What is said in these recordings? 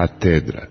katedra.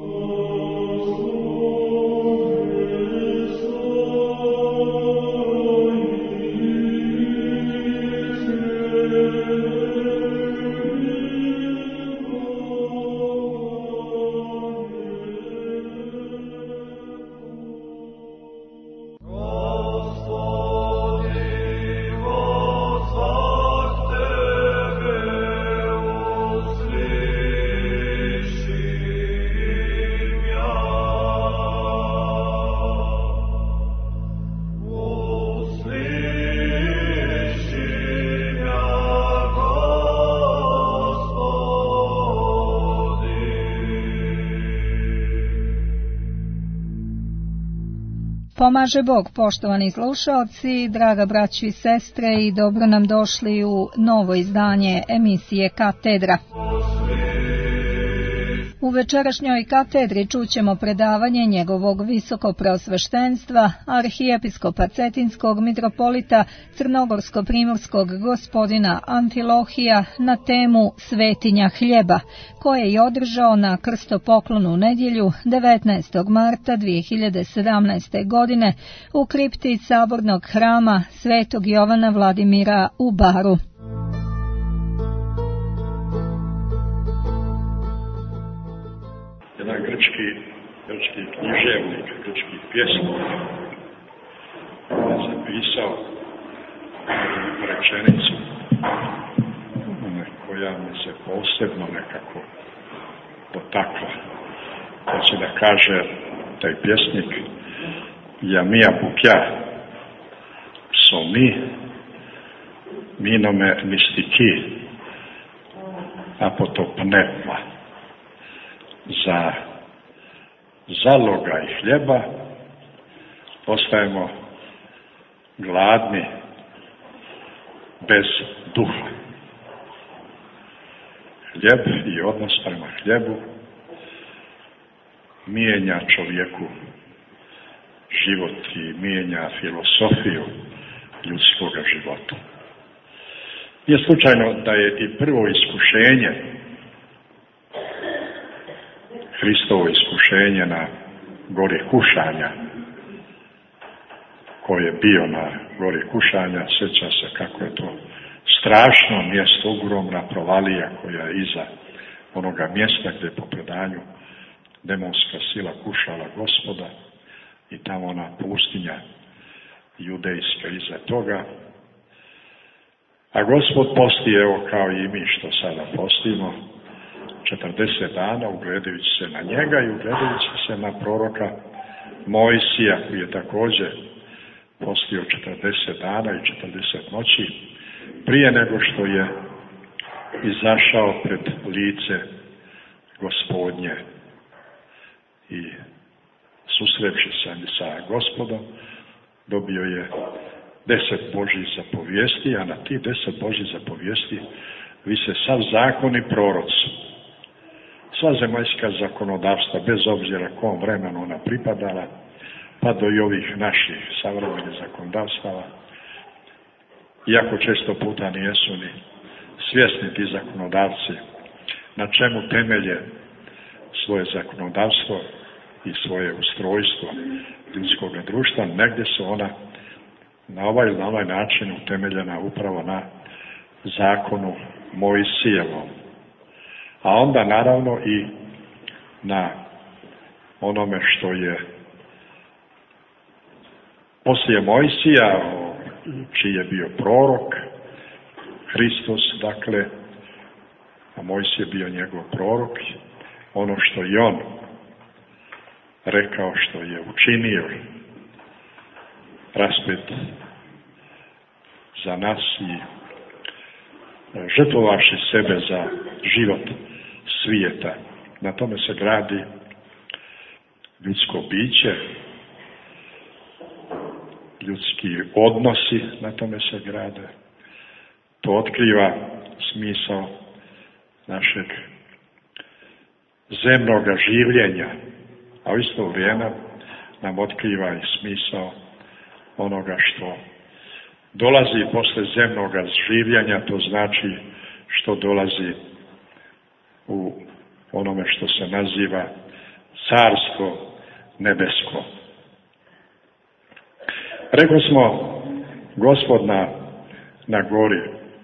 Pomaže Bog, poštovani slušaoci, draga braćo i sestre, i dobro nam došli u novo izdanje emisije Katedra. U večerašnjoj katedri čućemo predavanje njegovog visokopreosveštenstva, arhijepiskopa Cetinskog mitropolita Crnogorsko-primorskog gospodina Amfilohija na temu Svetinja hljeba, koje je održao na krstopoklonu nedjelju 19. marta 2017. godine u kripti sabornog hrama Svetog Jovana Vladimira u Baru. Jedan grčki književnik, grčki pjesnik je zapisao rečenicu koja mi se posebno nekako dotakla. Hoće da kaže taj pjesnik: ja mia pukja somi minome mistiki apotopneva. Za zalogaj hljeba ostajemo gladni bez duha. Hljeb i odnos prema hljebu mijenja čovjeku život i mijenja filosofiju ljudskoga života. Nije slučajno da je i prvo iskušenje, Hristovo iskušenje na gori kušanja, ko je bio na gori kušanja, sjeća se kako je to strašno mjesto, ogromna provalija koja je iza onoga mjesta gdje po predanju demonska sila kušala Gospoda, i tamo ona pustinja judejska iza toga. A Gospod posti, evo kao i mi što sada postimo, 40 dana ugledajući se na njega i ugledajući se na proroka Mojsija, koji je također postio 40 dana i 40 noći prije nego što je izašao pred lice Gospodnje i susrevši se sa Gospodom dobio je 10 Božjih zapovijesti, a na ti 10 Božjih zapovijesti vise sav zakon i proroci. Sva zemaljska zakonodavstva, bez obzira kom vremenu ona pripadala, pa do i ovih naših savremenih zakonodavstava, iako često puta nijesu ni svjesni ti zakonodavci na čemu temelje svoje zakonodavstvo i svoje ustrojstvo ljudskog društva, negdje su ona na ovaj način utemeljena upravo na zakonu Mojsijevom. A onda naravno i na onome što je poslije Mojsija, čiji je bio prorok, Hristos, dakle, a Mojsije je bio njegov prorok, ono što je on rekao, što je učinio, raspet za nas i žrtvovaši sebe za život svijeta. Na tome se gradi ljudsko biće, ljudski odnosi na tome se grade. To otkriva smisao našeg zemnoga življenja, a u isto vrijeme nam otkriva i smisao onoga što dolazi posle zemnoga življenja, to znači što dolazi u onome što se naziva Carstvo nebesko. Rekli smo, Gospod na gori,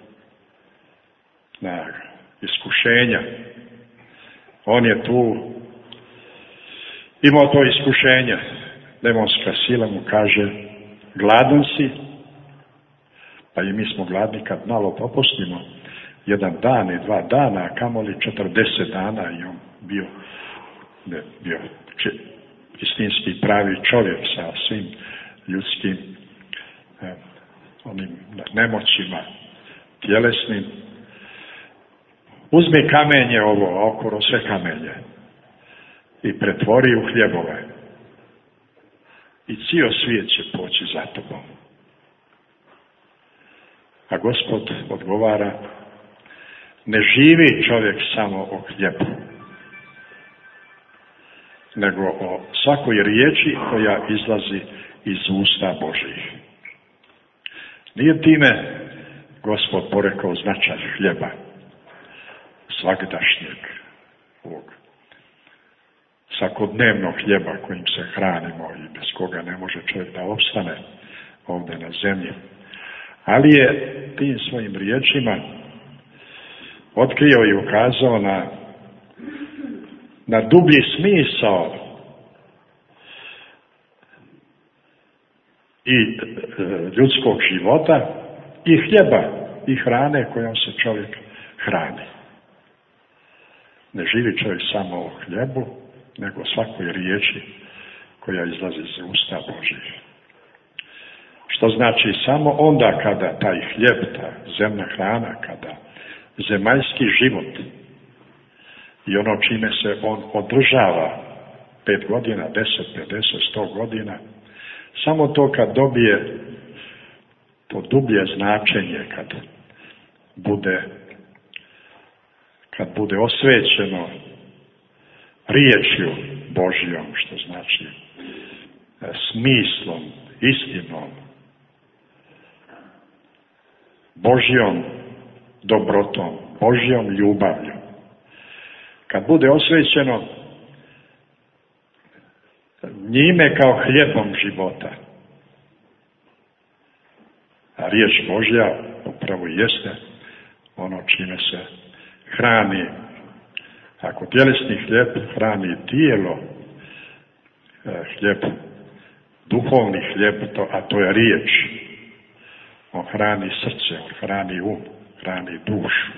na iskušenja, on je tu imao to iskušenje. Demonska sila mu kaže, gladan si, pa i mi smo gladni kad malo popustimo, 1 dan i 2 dana, a kamoli 40 dana i on bio istinski pravi čovjek sa svim ljudskim onim nemoćima tjelesnim. Uzmi kamenje ovo, okolo sve kamenje i pretvori u hljebove i cijel svijet će poći za tobom. A Gospod odgovara, ne živi čovjek samo o hljebu, nego o svakoj riječi koja izlazi iz usta Božjih. Nije time Gospod porekao značaj hljeba, svagdašnjeg, ovog svakodnevnog hljeba kojim se hranimo i bez koga ne može čovjek da opstane ovdje na zemlji. Ali je tim svojim riječima otkrio i ukazao na dublji smisao i ljudskog života i hljeba i hrane kojom se čovjek hrani. Ne živi čovjek samo o hljebu, nego svakoj riječi koja izlazi iz usta Božjih. Što znači samo onda kada taj hljeb, ta zemna hrana, kada zemaljski život i ono čime se on održava 5 godina, 10, 50, 100 godina, samo to kad dobije to dublje značenje, kad bude osvećeno riječju Božjom, što znači smislom, istinom, Božjom dobrotom, Božjom ljubavlju. Kad bude osvećeno njime kao hljebom života. A riječ Božja upravo jeste ono čime se hrani. Ako tjelesni hljeb hrani tijelo, hljeb, duhovni hljeb, a to je riječ. On hrani srce, on hrani hrani dušu.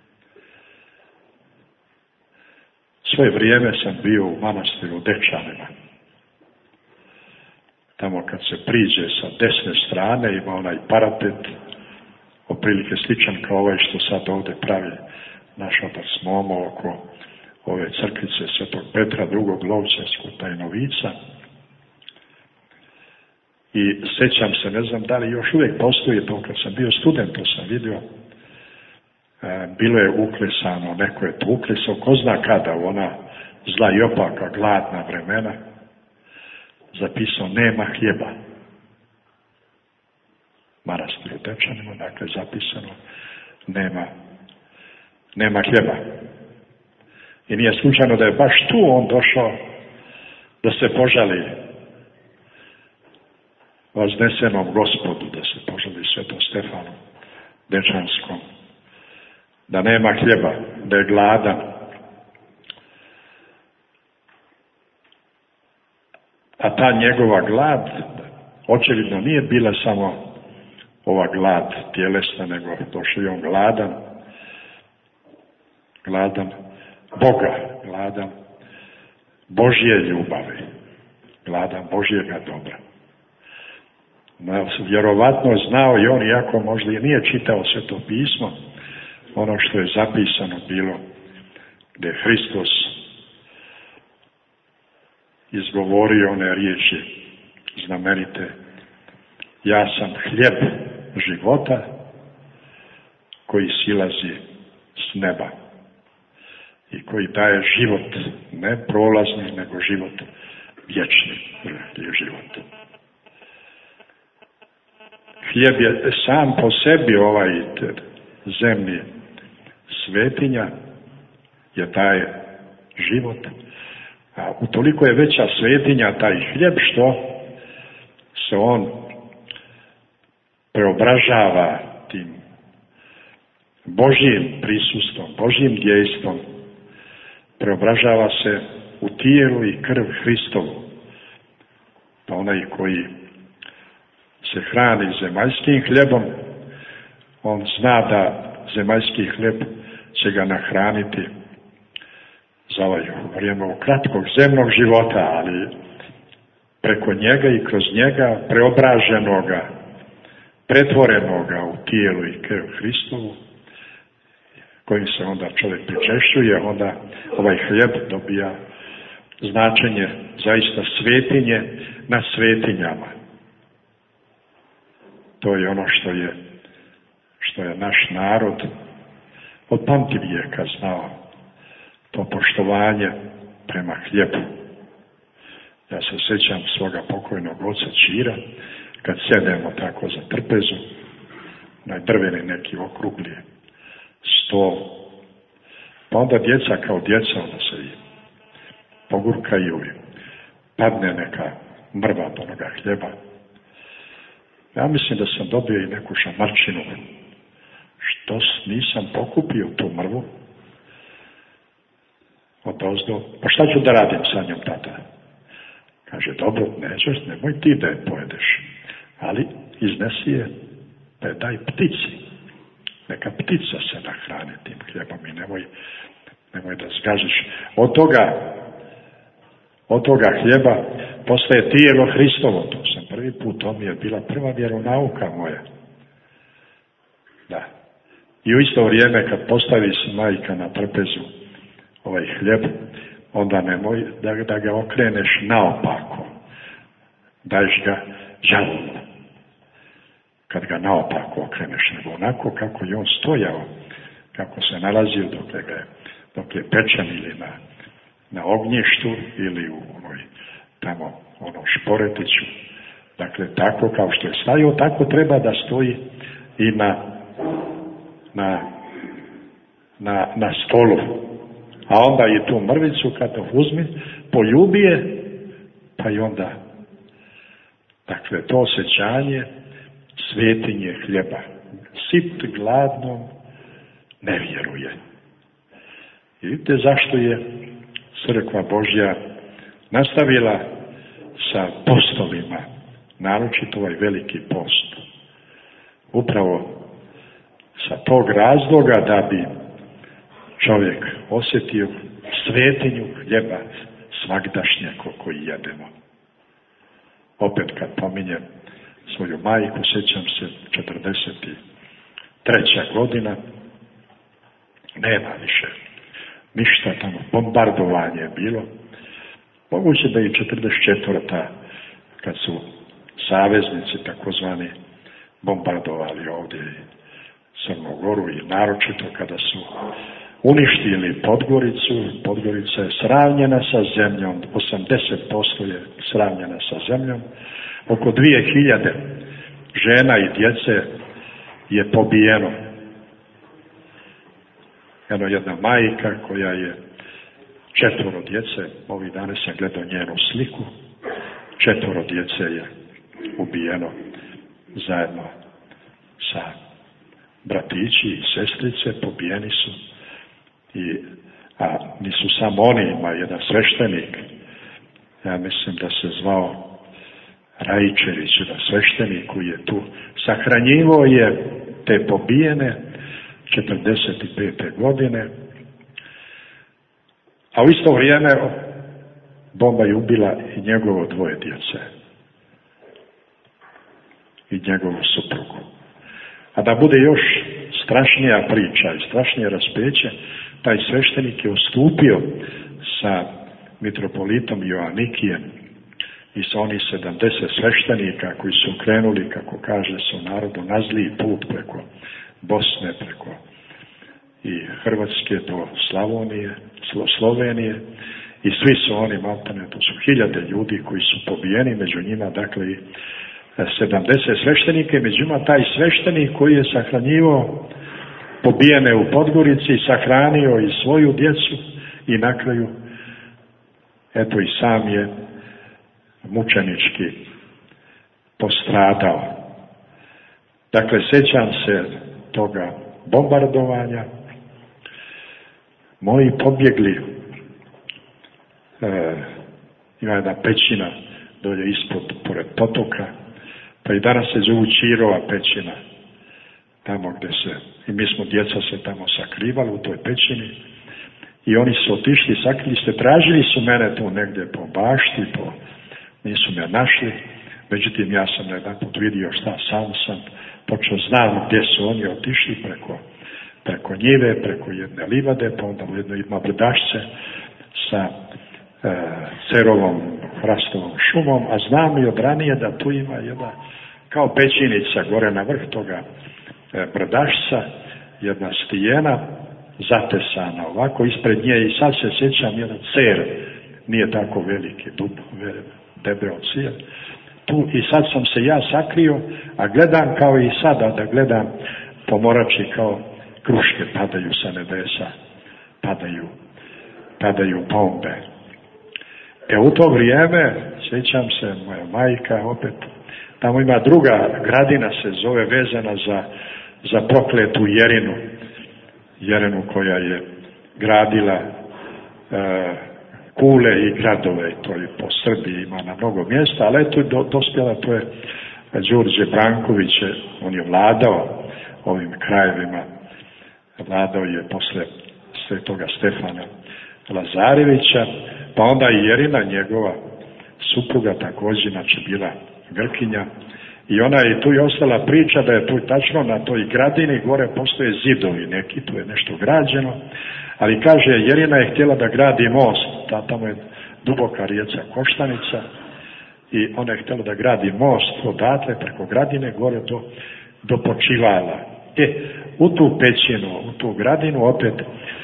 Svoje vrijeme sam bio u manastiru Dečanima. Tamo kad se priđe sa desne strane ima onaj parapet, otprilike sličan kao ovaj što sad ovdje pravi naš otac Momo oko ove crkvice Svetog Petra, drugog Lovćanskog Tajnovica. I sjećam se, ne znam da li još uvijek postoji to, kad sam bio student, to sam vidio, bilo je uklesano, neko je to uklesao, ko zna kada, u ona zla i opaka, gladna vremena, zapisao nema hljeba. Manastir u Dečanima, dakle zapisano nema hljeba. I nije slučajno da je baš tu on došao da se požali vaznesenom Gospodu, da se požali Svetom Stefanu Dečanskom, da nema hljeba, da je gladan. A ta njegova glad očevidno nije bila samo ova glad tjelesna, nego došao je on gladan Boga, gladan Božje ljubavi, gladan Božjega dobra. Vjerovatno znao i on, iako možda i nije čitao Sveto pismo, ono što je zapisano bilo, gdje je Hristos izgovorio one riječi znamenite: ja sam hljeb života koji silazi s neba i koji daje život, ne prolazni, nego život vječni život. Hljeb je sam po sebi ovaj zemlji svetinja, jer daje život. A utoliko je veća svetinja taj hljeb što se on preobražava tim Božjim prisustvom, Božjim dejstvom, preobražava se u tijelu i krv Hristovu. Pa onaj koji se hrani zemaljskim hljebom, on zna da zemaljski hljeb će ga nahraniti za vrijeme ovog kratkog zemnog života, ali preko njega i kroz njega preobraženoga, pretvorenoga u tijelu i krv Hristovu, kojim se onda čovjek pričešćuje, onda ovaj hljeb dobija značenje zaista svetinje na svetinjama. To je ono što je naš narod od pamtivijeka znao, to poštovanje prema hljebu. Ja se sjećam svoga pokojnog oca Ćira, kad sjedemo tako za trpezu, na drveni neki okrugli stol, pa onda djeca kao djeca, onda se i pogurkaju i padne neka mrva od onoga hljeba. Ja mislim da sam dobio i neku šamarčinu. Što nisam pokupio tu mrvu odozdo? Pa šta ću da radim sa njom, tata? Kaže, dobro, nećeš, nemoj ti da je pojedeš, ali iznesi je, da je daj ptici. Neka ptica se nahrani tim hljebom i nemoj da zgažiš. Od toga hljeba postaje tijelo Hristovo. To sam prvi put, to mi je bila prva vjeronauka moja. Da. I u isto vrijeme kad postavi se majka na trpezu ovaj hljeb, onda nemoj da ga okreneš naopako. Daješ ga đavolu. Kad ga naopako okreneš, nego onako kako je on stojao, kako se nalazio dok je pečen ili na ognjištu ili u onom šporetiću. Dakle, tako kao što je stajao, tako treba da stoji i na stolu. A onda i tu mrvicu kad to uzmi, poljubi je, pa i onda, dakle, to osjećanje svetinje hljeba. Sit gladnom ne vjeruje. I vidite zašto je Crkva Božja nastavila sa postovima, naročito ovaj veliki post. Upravo sa tog razloga da bi čovjek osjetio svetinju hljeba svagdašnjeg koji jedemo. Opet kad pominjem svoju majku, sjećam se 43. godina, nema više ništa tamo, bombardovanje je bilo. Moguće da i 44. kad su saveznici takozvani bombardovali ovdje Crnu Goru i naročito kada su uništili Podgoricu. Podgorica je sravnjena sa zemljom, 80% je sravnjena sa zemljom. Oko 2000 žena i djece je pobijeno. Jedna majka koja je 4 djece, ovih dana sam gledao njenu sliku, 4 djece je ubijeno zajedno sa bratići i sestrice, pobijeni su. A nisu samo oni, ima jedan sveštenik, ja mislim da se zvao Rajčević, jedan sveštenik koji je tu sahranjivo je te pobijene 45. godine, a u isto vrijeme bomba je ubila i njegovo 2 djece i njegovu suprugu. A da bude još strašnija priča i strašnije raspeće, taj sveštenik je ustupio sa mitropolitom Joanikijem i sa onih 70 sveštenika koji su krenuli, kako kaže se u narodu, na zli put preko Bosne, preko i Hrvatske do Slavonije, Slovenije, i svi su oni maltene, to su 1000 ljudi koji su pobijeni, među njima dakle i 70 sveštenika, među njima taj sveštenik koji je sahranjivao pobijene u Podgorici, sahranio i svoju djecu i na kraju eto i sam je mučenički postradao. Dakle, sjećam se toga bombardovanja. Moji pobjegli, ima jedna pećina dolje ispod, pored potoka, pa i danas se zovu Ćirova pećina, tamo gdje se, i mi smo djeca se tamo sakrivali u toj pećini, i oni su otišli, sakrili se, tražili su mene tu negdje po bašti, nisu me našli, međutim ja sam jedan put vidio šta, sam sam počeo, znam gdje su oni otišli, preko njive, preko jedne livade, pa onda u jednoj ima brdašce sa cerovom hrastovom šumom, a znam i od ranije da tu ima jedna kao pećinica gore na vrh toga brdašca, jedna stijena zatesana ovako ispred nje, i sad se sjećam jedan cer, nije tako veliki, debeo cijel, tu, i sad sam se ja sakrio, a gledam kao i sada da gledam pomorači kao kruške padaju sa nebesa, padaju bombe. U to vrijeme, sjećam se, moja majka opet, tamo ima druga gradina, se zove, vezana za prokletu Jerenu koja je gradila kule i gradove, to je po Srbiji, ima na mnogo mjesta, ali eto dospjela, to je Đurđe Branković, on je vladao ovim krajevima, vladao je posle svetoga Stefana Lazarevića, pa onda i Jerina, njegova supruga, također, znači bila Grkinja, i ona je tu i ostala priča da je tu tačno na toj gradini gore postoje zidovi neki, tu je nešto građeno, ali kaže, Jerina je htjela da gradi most, tamo je duboka rijeca Koštanica, i ona je htjela da gradi most odatle preko gradine gore do Počivala. U tu pećinu, u tu gradinu opet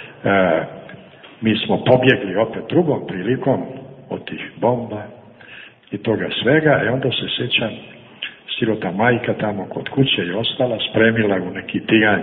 mi smo pobjegli opet drugom prilikom od tih bomba i toga svega, i onda se sjećam, sirota majka tamo kod kuće je ostala, spremila u neki tiganj,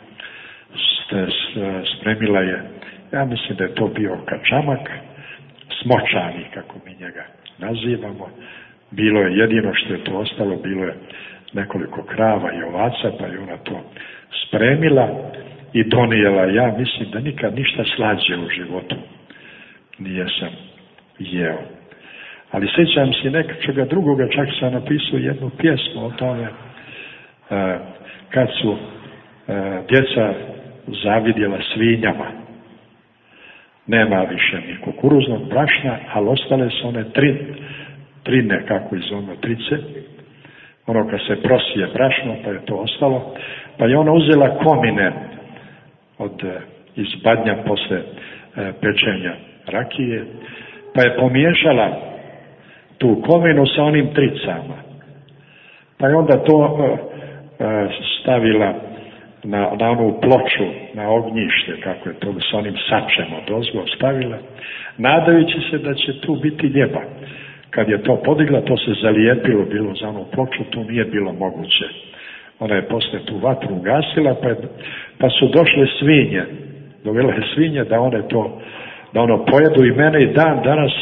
spremila je, ja mislim da je to bio kačamak, smočani, kako mi njega nazivamo, bilo je jedino što je to ostalo, bilo je nekoliko krava i ovaca, pa je ona to spremila i donijela. Ja mislim da nikad ništa slađe u životu nije sam jeo. Ali sjećam se nečega drugoga, čak sam napisao jednu pjesmu o tome, kad su djeca zavidjela svinjama. Nema više ni kukuruznog brašna, ali ostale su one trine, kako iz ono trice, ono kad se prosije brašno, pa je to ostalo, pa je ona uzela komine iz badnja posle pečenja rakije, pa je pomiješala tu kominu sa onim tricama, pa je onda to stavila na onu ploču, na ognjište, kako je to sa onim sačem odozgo stavila, nadajući se da će tu biti ljeba. Kad je to podigla, to se zalijepilo bilo za onu ploču, tu nije bilo moguće. Ona je posle tu vatru ugasila, pa su došle svinje, dovele svinje da ono pojedu, i mene i dan danas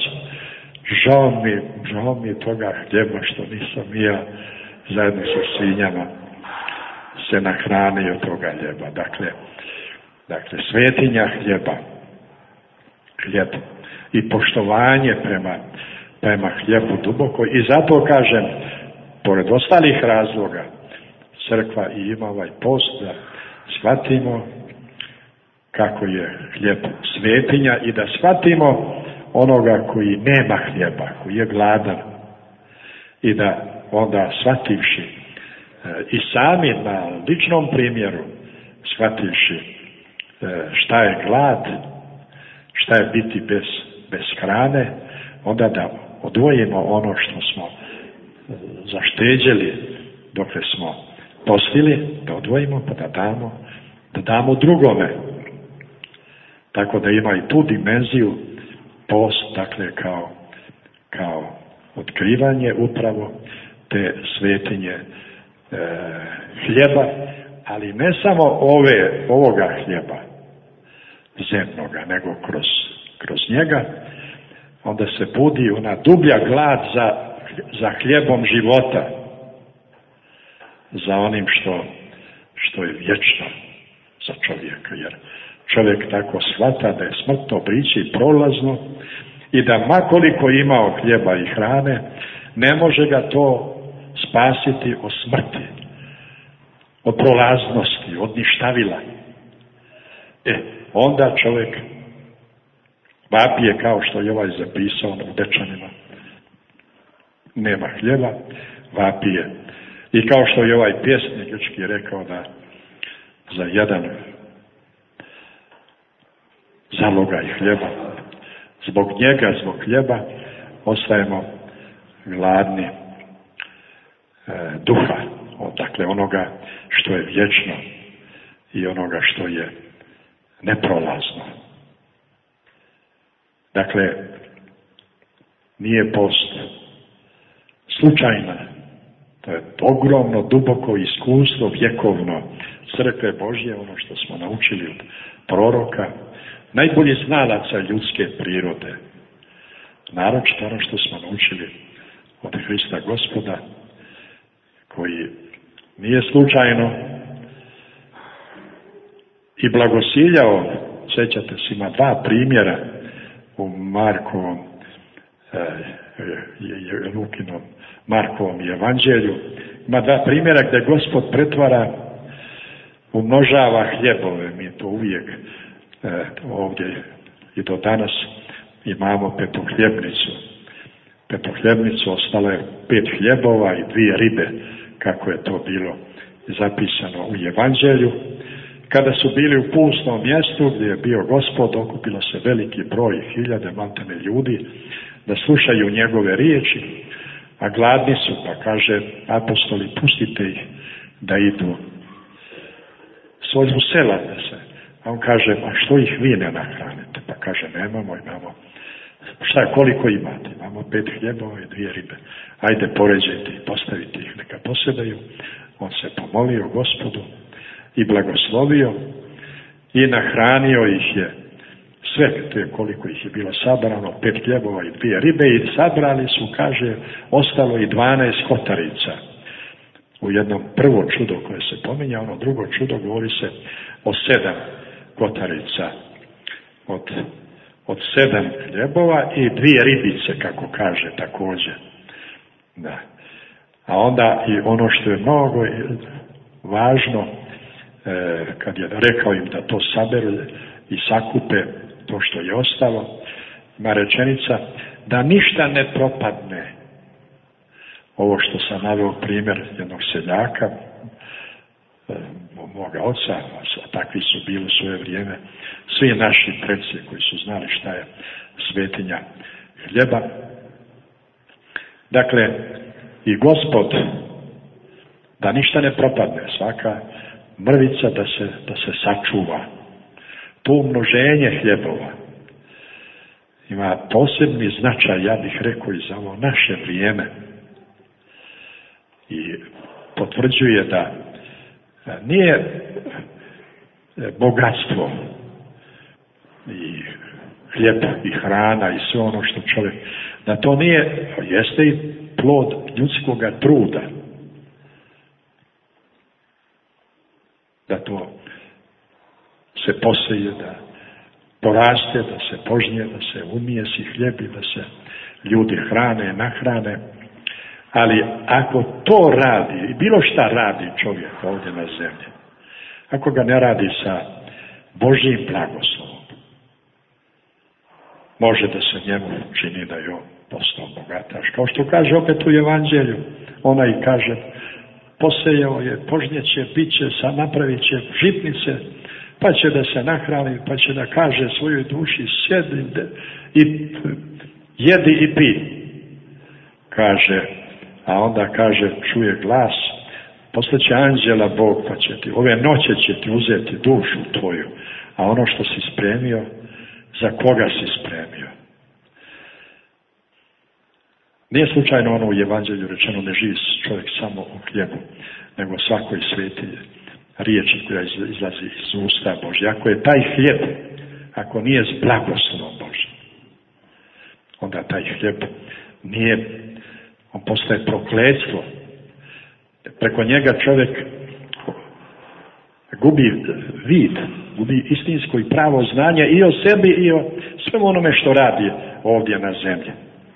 žao mi toga hljeba što nisam ja zajedno sa svinjama se nahranio toga hljeba. Dakle, svetinja hljeba, hljeb i poštovanje prema hljebu duboko, i zato kažem, pored ostalih razloga, crkva i ima ovaj post da shvatimo kako je hljeb svetinja i da shvatimo onoga koji nema hljeba, koji je gladan, i da onda shvativši i sami na ličnom primjeru, shvativši šta je glad, šta je biti bez hrane, onda da odvojimo ono što smo zašteđeli dokle smo postili, da odvojimo pa da damo drugome. Tako da ima i tu dimenziju post, dakle kao otkrivanje upravo te svetinje hljeba, ali ne samo ovoga hljeba zemnoga, nego kroz njega onda se budi ona dublja glad za hljebom života, za onim što je vječno za čovjeka, jer čovjek tako shvata da je smrtno biće i prolazno i da makoliko imao hljeba i hrane, ne može ga to spasiti od smrti, od prolaznosti, od ništavila. Onda čovjek vapije, kao što je ovaj zapisao u Dečanima. Nema hljeba, vapije. I kao što je ovaj pjesnik grčki rekao da za jedan zalogaj hljeba, zbog njega, zbog hljeba, ostajemo gladni duha, dakle onoga što je vječno i onoga što je neprolazno. Dakle, nije post slučajna, to je ogromno, duboko iskustvo, vjekovno crkve Božje, ono što smo naučili od proroka, najbolji znalaca ljudske prirode, naročito ono što smo naučili od Hrista Gospoda, koji nije slučajno i blagosiljao, sjećate se, ima dva primjera u Markovom evanđelju, ima dva primjera gdje Gospod pretvara, umnožava hljebove. Mi to uvijek ovdje i do danas imamo petohljebnicu, ostalo je 5 hljebova i 2 ribe, kako je to bilo zapisano u evanđelju. Kada su bili u pustom mjestu gdje je bio Gospod, okupilo se veliki broj, hiljade, maltene ljudi, da slušaju njegove riječi, a gladni su, pa kaže apostoli, pustite ih da idu svoju sela da se. A on kaže, a što ih vi ne nahranite? Pa kaže, imamo. Koliko imate? Imamo 5 hljebova i 2 ribe. Ajde, poređajte i postavite ih, neka posedaju. On se pomolio Gospodu i blagoslovio i nahranio ih je sve, to je koliko ih je bilo sabrano, 5 hljebova i 2 ribe, i sabrali su, kaže, ostalo i 12 kotarica. U jednom prvo čudo koje se pominja, ono drugo čudo govori se o 7 kotarica od 7 hljebova i 2 ribice, kako kaže također. Da. A onda i ono što je mnogo važno, kad je rekao im da to saberu i sakupe to što je ostalo, ima rečenica da ništa ne propadne. Ovo što sam naveo primjer jednog seljaka, moga oca, a takvi su bili u svoje vrijeme svi naši preci koji su znali šta je svetinja hljeba. Dakle, i Gospod, da ništa ne propadne, svaka mrvica da se sačuva. To umnoženje hljebova ima posebni značaj, ja bih rekao, i za ovo naše vrijeme. I potvrđuje da nije bogatstvo i hljeb i hrana i sve ono što čovjek, da to nije, jeste i plod ljudskoga truda. Da to se poseje, da poraste, da se požnje, da se umijesi hljeb i da se ljudi hrane, nahrane. Ali ako to radi, i bilo šta radi čovjek ovdje na zemlji, ako ga ne radi sa Božjim blagoslovom, može da se njemu čini da je on postao bogataš. Kao što kaže opet u evanđelju, ona i kaže, posejao je, požnjeće, bit će, napravit će žitnice, pa će da se nahrani, pa će da kaže svojoj duši, sjedi i jedi i pi. Kaže, a onda kaže, čuje glas, posle će anđela Bog, pa će ti, ove noće će ti uzeti dušu tvoju, a ono što si spremio, za koga si spremio? Nije slučajno ono u evanđelju rečeno, ne živi čovjek samo u hljebu, nego svakoj sveti riječi koja izlazi iz usta Božja. Ako je taj hljeb, ako nije s blagoslovom Božjim, onda taj hljeb nije, on postaje prokletstvo. Preko njega čovjek gubi vid, gubi istinsko i pravo znanje i o sebi i o svemu onome što radi ovdje na zemlji.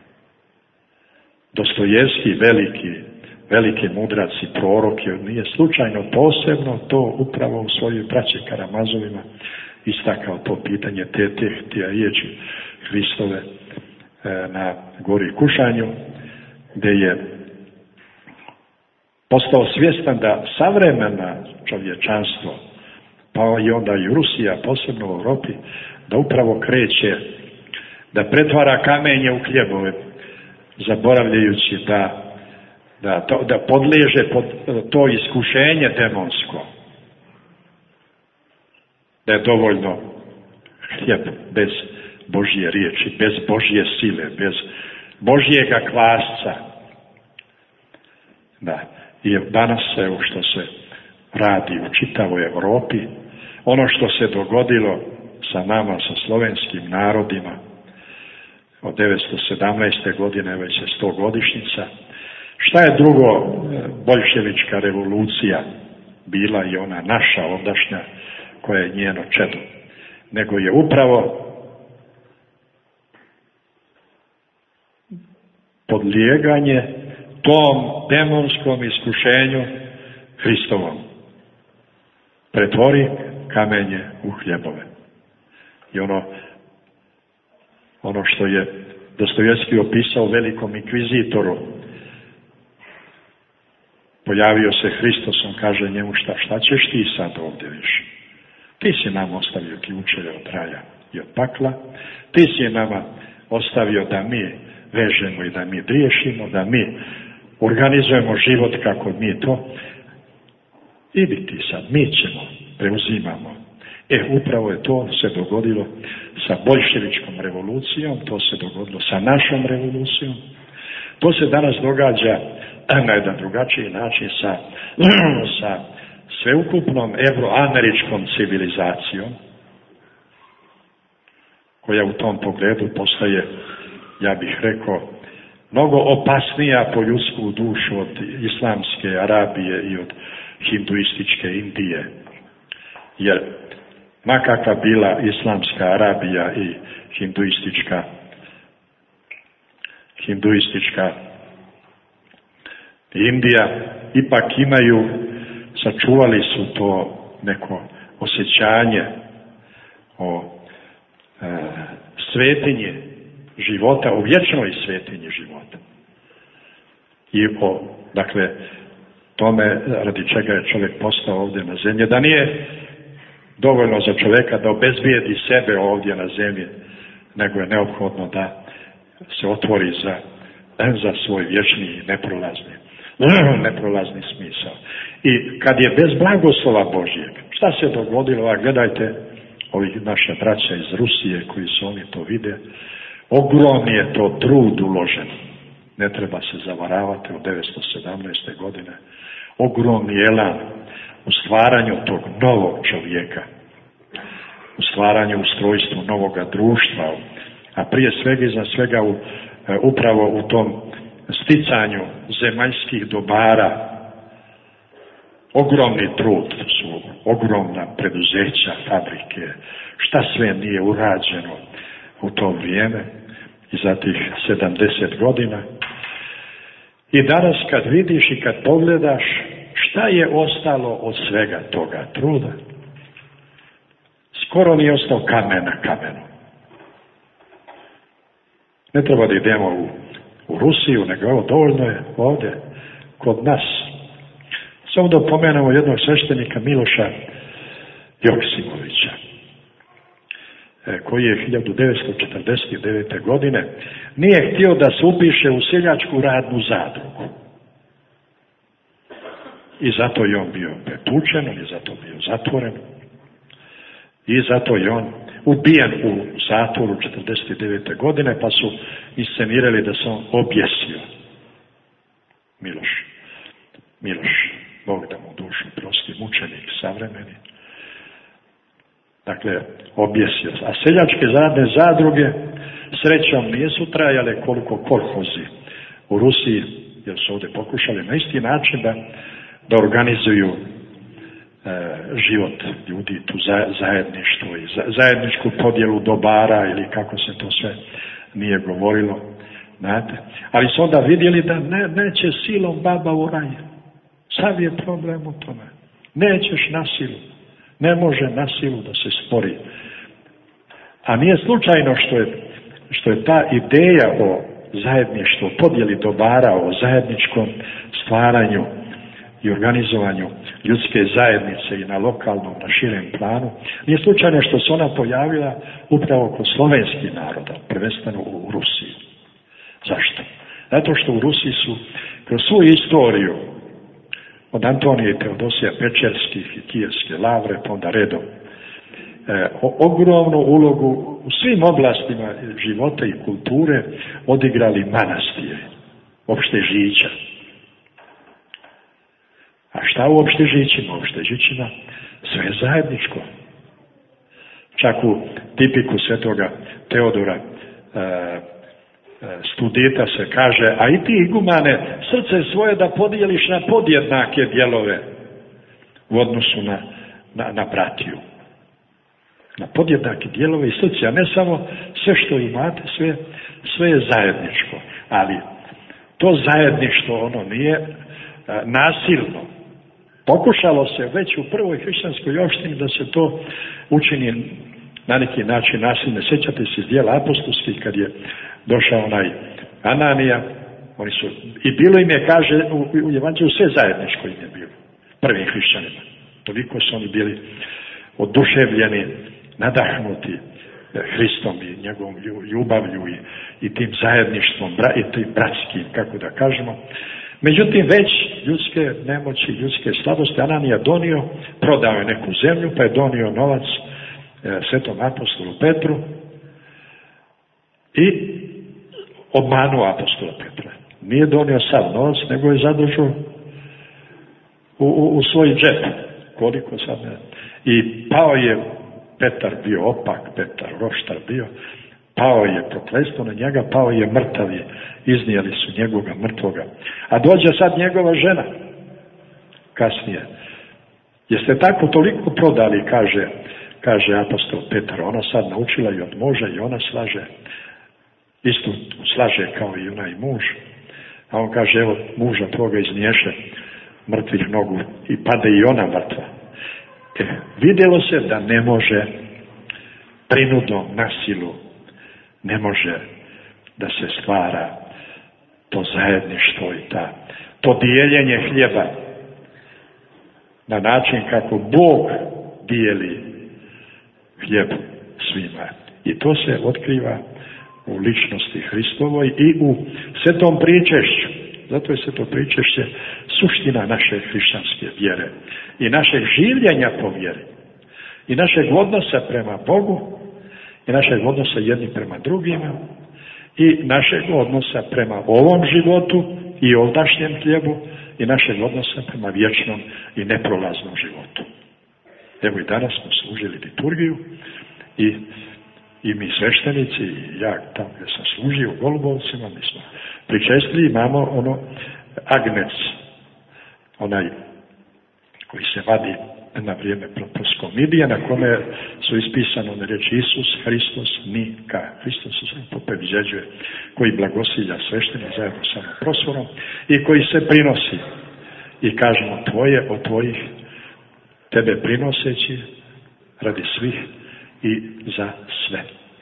Dostojevski, veliki mudrac i prorok, nije slučajno posebno to upravo u svojoj braći Karamazovima istakao to pitanje te riječi Hristove na gori Kušanju, gdje je postao svjestan da savremena čovječanstvo, pa i onda i Rusija, posebno u Europi, da upravo kreće da pretvara kamenje u hljebove, zaboravljajući da podliježe pod to iskušenje demonsko. Da je dovoljno hljeb bez Božje riječi, bez Božje sile, bez Božjega kvasca. Da. I danas evo što se radi u čitavoj Europi, ono što se dogodilo sa nama, sa slovenskim narodima, od 917. godine već je 100-godišnjica. Šta je drugo boljševička revolucija bila i ona naša ovdašnja koja je njeno čedo, nego je upravo podlijeganje tom demonskom iskušenju Hristovom. Pretvori kamenje u hljebove. I ono što je Dostojevski opisao velikom inkvizitoru, pojavio se Hristos, on kaže njemu šta ćeš ti sad ovdje više? Ti si nam ostavio ključeve od raja i od pakla, ti si nama ostavio da mi vežemo i da mi griješimo, da mi organizujemo život kako mi to. Idi ti sad, mi ćemo, preuzimamo. Upravo je to se dogodilo sa boljševičkom revolucijom, to se dogodilo sa našom revolucijom. To se danas događa na jedan drugačiji način sa sveukupnom evroameričkom civilizacijom, koja u tom pogledu postaje, ja bih rekao, mnogo opasnija po ljudsku dušu od islamske Arabije i od hinduističke Indije. Jer makakva bila islamska Arabija i hinduistička Indija, ipak sačuvali su to neko osjećanje o svetinji života, o vječnoj svetinji života. I dakle, tome radi čega je čovjek postao ovdje na zemlji, da nije dovoljno za čovjeka da obezbijedi sebe ovdje na zemlji, nego je neophodno da se otvori za svoj vječni i neprolazni smisao. I kad je bez blagoslova Božjeg, šta se dogodilo? A gledajte, ovih naše braća iz Rusije koji su oni to vide, ogromni je to trud uložen. Ne treba se zavaravati, od 917. godine. Ogromni elan u stvaranju tog novog čovjeka, u stvaranju, ustrojstvu novoga društva, a prije svega iznad svega upravo u tom sticanju zemaljskih dobara. Ogromni trud su, ogromna preduzeća, fabrike, šta sve nije urađeno u to vrijeme i za tih 70 godina. I danas kad vidiš i kad pogledaš šta je ostalo od svega toga truda, skoro nije ostao kamen na kamenu. Ne treba da idemo u Rusiju, nego ovo dovoljno je ovdje kod nas. Samo da pomenemo jednog sveštenika Miloša Joksimovića, koji je 1949. godine nije htio da se upiše u seljačku radnu zadrugu. I zato je on bio pretučen, on je zato bio zatvoren. I zato je on ubijen u zatvoru 1949. godine, pa su inscenirali da se on objesio. Miloš, Bog da mu dušu prosti, mučenik savremeni. Dakle, objesio. A seljačke radne zadruge Srećom nisu trajale koliko kolhozi u Rusiji, jer su ovdje pokušali na isti način da organizuju život ljudi, tu zajedništvo i zajedničku podjelu dobara ili kako se to sve nije govorilo. Znate? Ali su onda vidjeli da neće silom baba u raj. Sav je problem u tome. Nećeš na silu. Ne može na silu da se spori. A nije slučajno što je ta ideja o zajedništvu, podjeli dobara, o zajedničkom stvaranju i organizovanju ljudske zajednice i na lokalnom, na širem planu, nije slučajno što se ona pojavila upravo kod slovenskih naroda, prvenstveno u Rusiji. Zašto? Zato što u Rusiji su kroz svu istoriju od Antonije i Teodosija Pečerskih i Kijevske lavre, pa onda redom, ogromnu ulogu u svim oblastima života i kulture odigrali manastiri, opštežića. A šta u opštežićima? Opštežićima sve je zajedničko. Čak u tipiku svetoga Teodora Studita se kaže, a i ti igumane, srce svoje da podijeliš na podjednake dijelove u odnosu na bratiju. Na podjednake dijelove i srce, a ne samo sve što imate, sve je zajedničko. Ali to zajedništvo, ono nije nasilno. Pokušalo se već u prvoj hrišćanskoj opštini da se to učini na neki način nasilno. Sjećate se iz dijela apostolskih kad je došao onaj Ananija, oni su, i bilo im je, kaže, u Evanđelju sve zajedničko im je bilo, prvim hrišćanima. Toliko su oni bili oduševljeni, nadahnuti Hristom i njegovom ljubavlju i tim zajedništvom, i tim bratskim, kako da kažemo. Međutim, već ljudske nemoći, ljudske slabosti, Ananija donio, prodao je neku zemlju, pa je donio novac svetom apostolu Petru i obmanuo apostola Petra. Nije donio sav novac, nego je zadržao u svoj džep. Koliko sad ne. I pao je, Petar bio opak, Petar roštar bio, pao je prokletstvo na njega, pao je mrtav, iznijeli su njegoga mrtvoga. A dođe sad njegova žena, kasnije. Jeste tako toliko prodali, kaže apostol Petar, ona sad naučila i od muža i ona slaže, isto slaže kao i onaj muž. A on kaže, evo muža tvoga izniješe mrtvih nogu i pade i ona mrtva. Vidjelo se da ne može prinudom, na silu, ne može da se stvara to zajedništvo i to dijeljenje hljeba na način kako Bog dijeli hljeb svima. I to se otkriva u ličnosti Hristovoj i u svetom pričešću. Zato je sveto pričešće suština naše hrišćanske vjere i našeg življenja po vjeri i našeg odnosa prema Bogu i našeg odnosa jedni prema drugima i našeg odnosa prema ovom životu i ovdašnjem hljebu i našeg odnosa prema vječnom i neprolaznom životu. Evo i danas smo služili liturgiju i mi sveštenici, i ja tamo gdje sam služio u Golubovcima, mi smo pričestili, imamo ono agnec, onaj koji se vadi na vrijeme proskomidija, na kome su ispisane one riječi Isus, Hristos, Nika. Hristos se popevizjeđuje, koji blagosilja sveštenik zajedno sa prosvorom i koji se prinosi. I kažemo tvoje od tvojih, tebe prinoseći radi svih i za sve.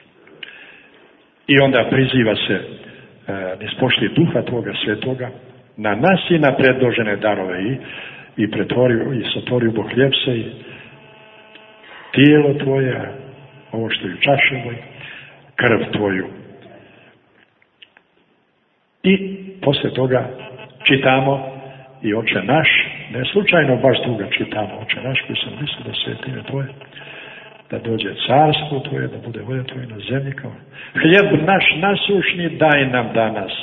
I onda priziva se nispošli duha tvoga svetoga na nas i na predložene darove i sotvorio Bog hljeb se i tijelo tvoje, ovo što je u čaševoj, krv tvoju. I poslije toga čitamo i Oče naš, ne slučajno baš duga čitamo Oče naš koji sam mislio da sveti ime tvoje, da dođe carstvo tvoje, da bude volja tvoje na zemlji kao hljeb naš nasušni daj nam danas.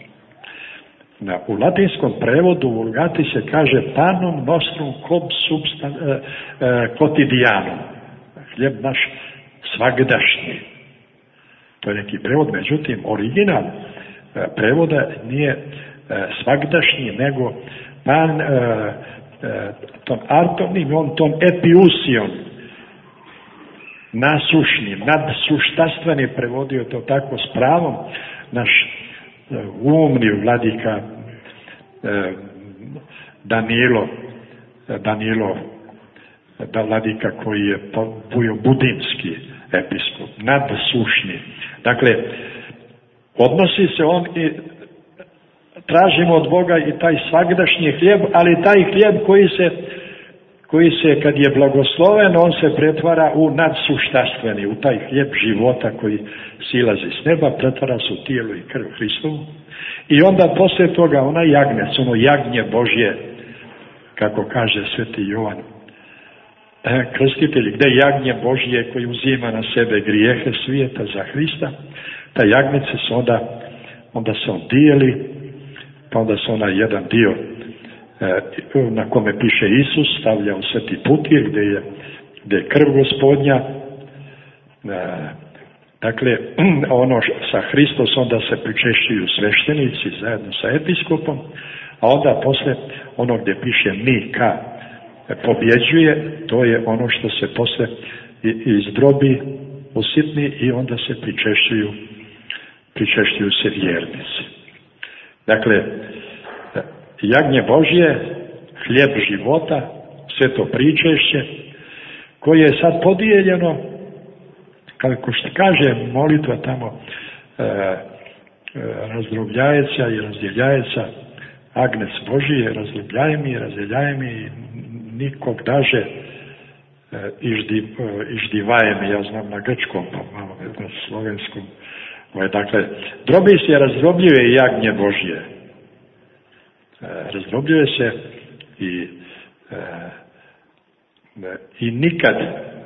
U latinskom prevodu u Vulgati se kaže panom nostrum quotidianum. Hljeb naš svagdašnji. To je neki prevod, međutim, original prevoda nije svagdašnji, nego pan ton artonim, on ton epiusion, nasušnim, nadsuštastveni prevodio to tako s pravom. Naš umni vladika Danilo, vladika koji je bio budimski episkop, nadsušni. Dakle, odnosi se on i tražimo od Boga i taj svagdašnji hljeb, ali taj hljeb koji se kad je blagosloven, on se pretvara u nadsuštastveni, u taj hljeb života koji silazi s neba, pretvara se u tijelo i krv Hristovu. I onda poslije toga onaj jagnec, ono jagnje Božje, kako kaže sveti Jovan Krstitelj, gdje jagnje Božje koji uzima na sebe grijehe svijeta za Hrista, ta jagnice se onda se on dijeli, pa onda se onaj jedan dio na kome piše Isus stavlja u sveti putir gdje je krv Gospodnja. Dakle, ono sa Hristos onda se pričešćuju sveštenici zajedno sa episkopom, a onda posle ono gdje piše Nika pobjeđuje, to je ono što se posle izdrobi u sitni i onda se pričešćuju se vjernici. Dakle, jagnje Božje, hljeb života, sve to pričešće, koje je sad podijeljeno, kako što kaže molitva tamo, razdrobljajeca i razdjeljajeca, Agnec Božije, razdjeljaj mi, nikog daže iždivajem, ja znam na grčkom, pa malo na slovenskom. Dakle, drobi se, razdrobljuje jagnje Božje. Razdrobljuje se i nikad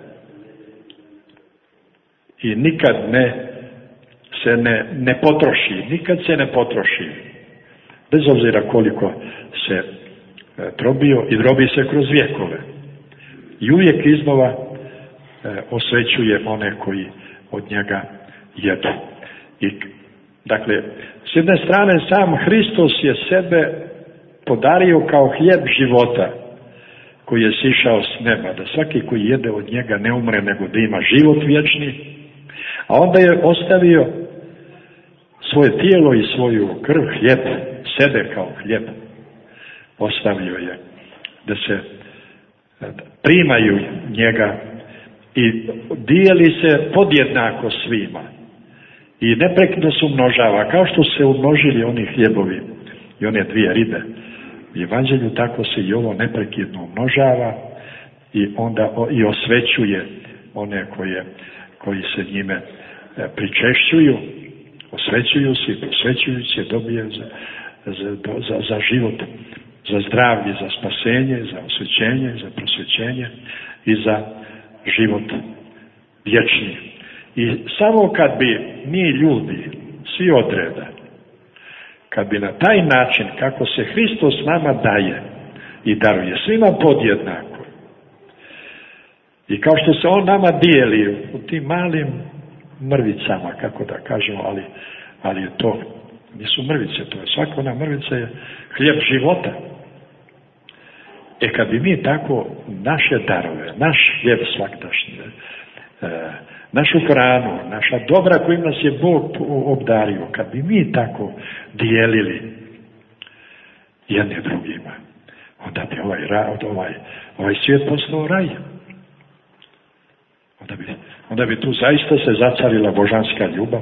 ne potroši, nikad se ne potroši, bez obzira koliko se drobio i drobi se kroz vjekove. I uvijek iznova osvećuje one koji od njega jedu. I, dakle, s jedne strane sam Hristos je sebe podario kao hljeb života koji je sišao s neba, da svaki koji jede od njega ne umre nego da ima život vječni, a onda je ostavio svoje tijelo i svoju krv, hljeb, sebe kao hljeb, ostavio je da se primaju njega i dijeli se podjednako svima i neprekidno se umnožava, kao što se umnožili oni hljebovi i one 2 ribe u Evanđelju, tako se i ovo neprekidno umnožava i onda i osvećuje one koji se njime pričešćuju, osvećuju se i prosvećuju se, dobije za život, za zdravlje, za spasenje, za osvećenje, za prosvećenje i za život vječni. I samo kad bi mi ljudi, svi od reda, kad bi na taj način kako se Hristos nama daje i daruje svima podjednako, i kao što se on nama dijeli u tim malim mrvicama, kako da kažemo, ali je to, nisu mrvice, to je svaka ona mrvica je hljeb života. Kad bi mi tako naše darove, naš hljeb svakdašnji, našu hranu, naša dobra kojim nas je Bog obdario, kad bi mi tako dijelili jedne drugima, onda bi ovaj svijet postao raj. Onda bi tu zaista se zacarila božanska ljubav,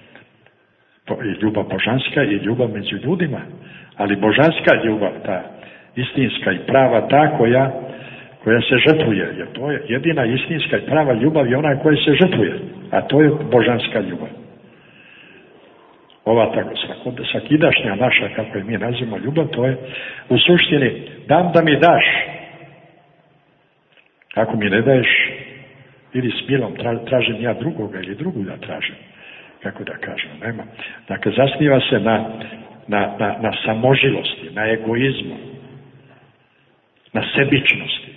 i ljubav božanska i ljubav među ljudima, ali božanska ljubav, ta istinska i prava, ta koja se žrtvuje, jer to je jedina istinska i prava ljubav je ona koja se žrtvuje, a to je božanska ljubav. Ova tako svakidašnja naša, kako je mi nazivamo ljubav, to je u suštini dam da mi daš. Ako mi ne daješ, ili s milom tražim ja drugoga ili drugu da tražim. Kako da kažem, nema. Dakle, zasniva se na samoživosti, na egoizmu, na sebičnosti.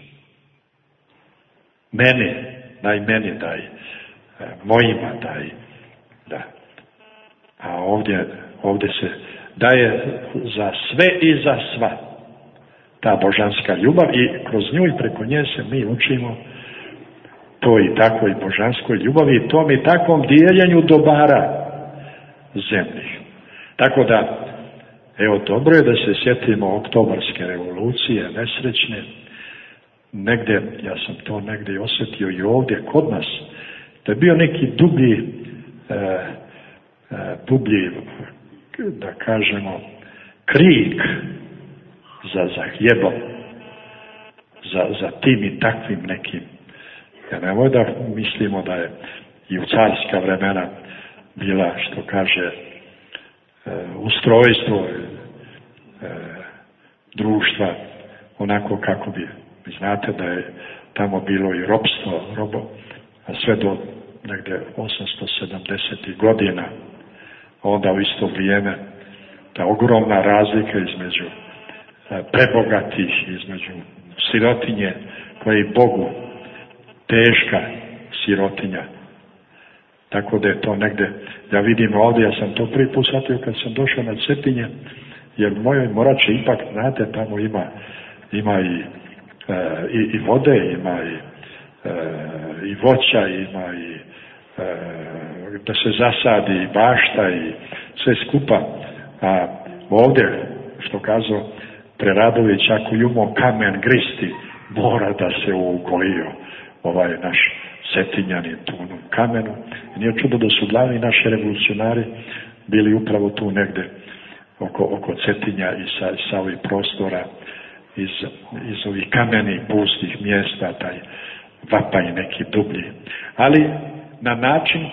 Daj meni, daj, mojima daj, Da. A ovdje se daje za sve i za sva ta božanska ljubav i kroz nju i preko nje se mi učimo to i takvoj božanskoj ljubavi i tom i takvom dijeljenju dobara zemlji. Tako da, evo, dobro je da se sjetimo oktobarske revolucije, nesrećne. Negdje, ja sam to negdje osjetio i ovdje kod nas, da je bio neki dublji, da kažemo, krik za hljebom, za tim i takvim nekim. Ja nemoj da mislimo da je i u carska vremena bila, što kaže, ustrojstvo društva onako kako bi. Vi znate da je tamo bilo i ropstvo, a sve do negdje 870. godina, onda u isto vrijeme ta ogromna razlika između prebogatih, između sirotinje koja je Bogu teška sirotinja. Tako da je to negdje, ja vidim ovdje, ja sam to prvi put shvatio kad sam došao na Cetinje, jer u mojoj Morači ipak, znate, tamo ima i vode, ima i voća, ima i da se zasadi i bašta i sve skupa. A ovdje, što kazao Preradović, ako jumo kamen gristi, mora da se ugojio ovaj naš Cetinjanin tu u kamenu. I nije čudo da su glavni naši revolucionari bili upravo tu negdje oko Cetinja i sa ovih prostora iz ovih kamenih pustih mjesta, taj vapaj neki dublji. Ali na način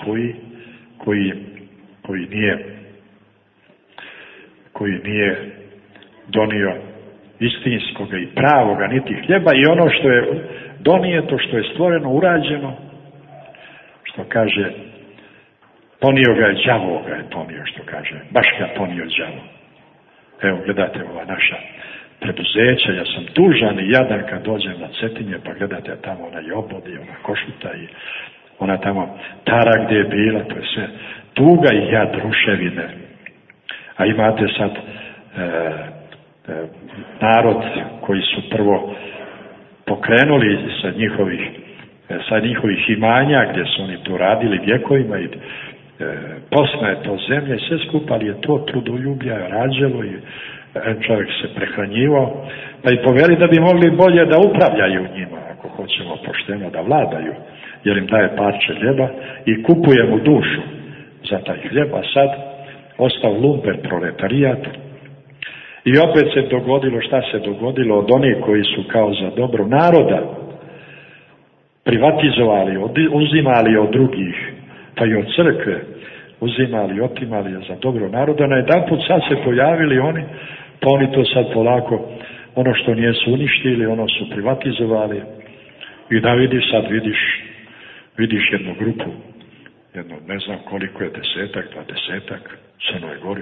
koji nije donio istinskoga i pravoga niti hljeba i ono što je donijeto, što je stvoreno, urađeno, što kaže, ponio ga je đavo, ga je ponio, što kaže, baš ga ponio đavo. Evo, gledate ova naša preduzeća, ja sam tužan i jadan kad dođem na Cetinje, pa gledate tamo ona Jobodi, ona Košuta i ona tamo Tara gdje je bila, to je sve tuga i jad, ruševine. A imate sad narod koji su prvo pokrenuli sa njihovih imanja, gdje su oni to radili vjekovima i posna je to zemlje, sve skupa, ali je to trudoljublja rađelo i čovjek se prehranjivao, pa i poveli da bi mogli bolje da upravljaju njima, ako hoćemo pošteno da vladaju, jer im daje parče hljeba i kupuje mu dušu za taj hljeb, a sad ostao lumpen proletarijat. I opet se dogodilo, šta se dogodilo od onih koji su kao za dobro naroda privatizovali, uzimali od drugih, pa i od crkve, uzimali, otimali za dobro naroda, najedanput sad se pojavili oni, pa oni to sad polako, ono što nijesu uništili, ono su privatizovali. I da vidiš jednu grupu, ne znam koliko je, 10, 20 u Crnoj Gori,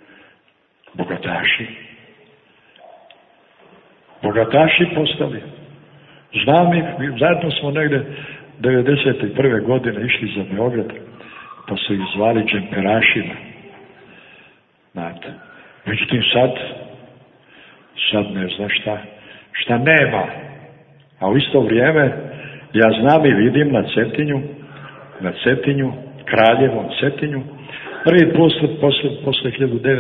bogataši postali. Znam ih, zajedno smo negdje 1991. godine išli za Beograd, pa su ih zvali džemperašima. Znate, međutim sad ne zna šta nema. A u isto vrijeme ja znam i vidim na Cetinju, Kraljevom Cetinju, prvi put posle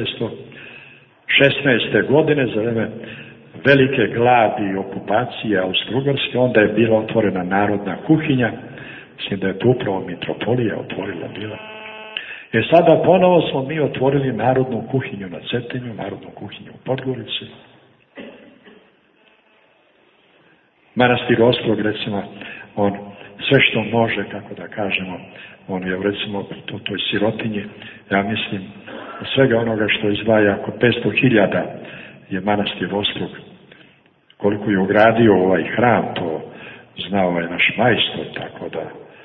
1916. godine, za vreme velike gladi i okupacije Austro-Ugarske, onda je bila otvorena narodna kuhinja, mislim da je to upravo mitropolija otvorila bila. Sada ponovo smo mi otvorili narodnu kuhinju na Cetinju, narodnu kuhinju u Podgorici. Manastir Ostrog, recimo, on sve što može, kako da kažemo, on je, recimo, toj sirotinji, ja mislim, svega onoga što izdvaja oko 500.000 je Manastir Ostrog. Koliko je ugradio ovaj hram, to zna ovaj naš majstor, tako da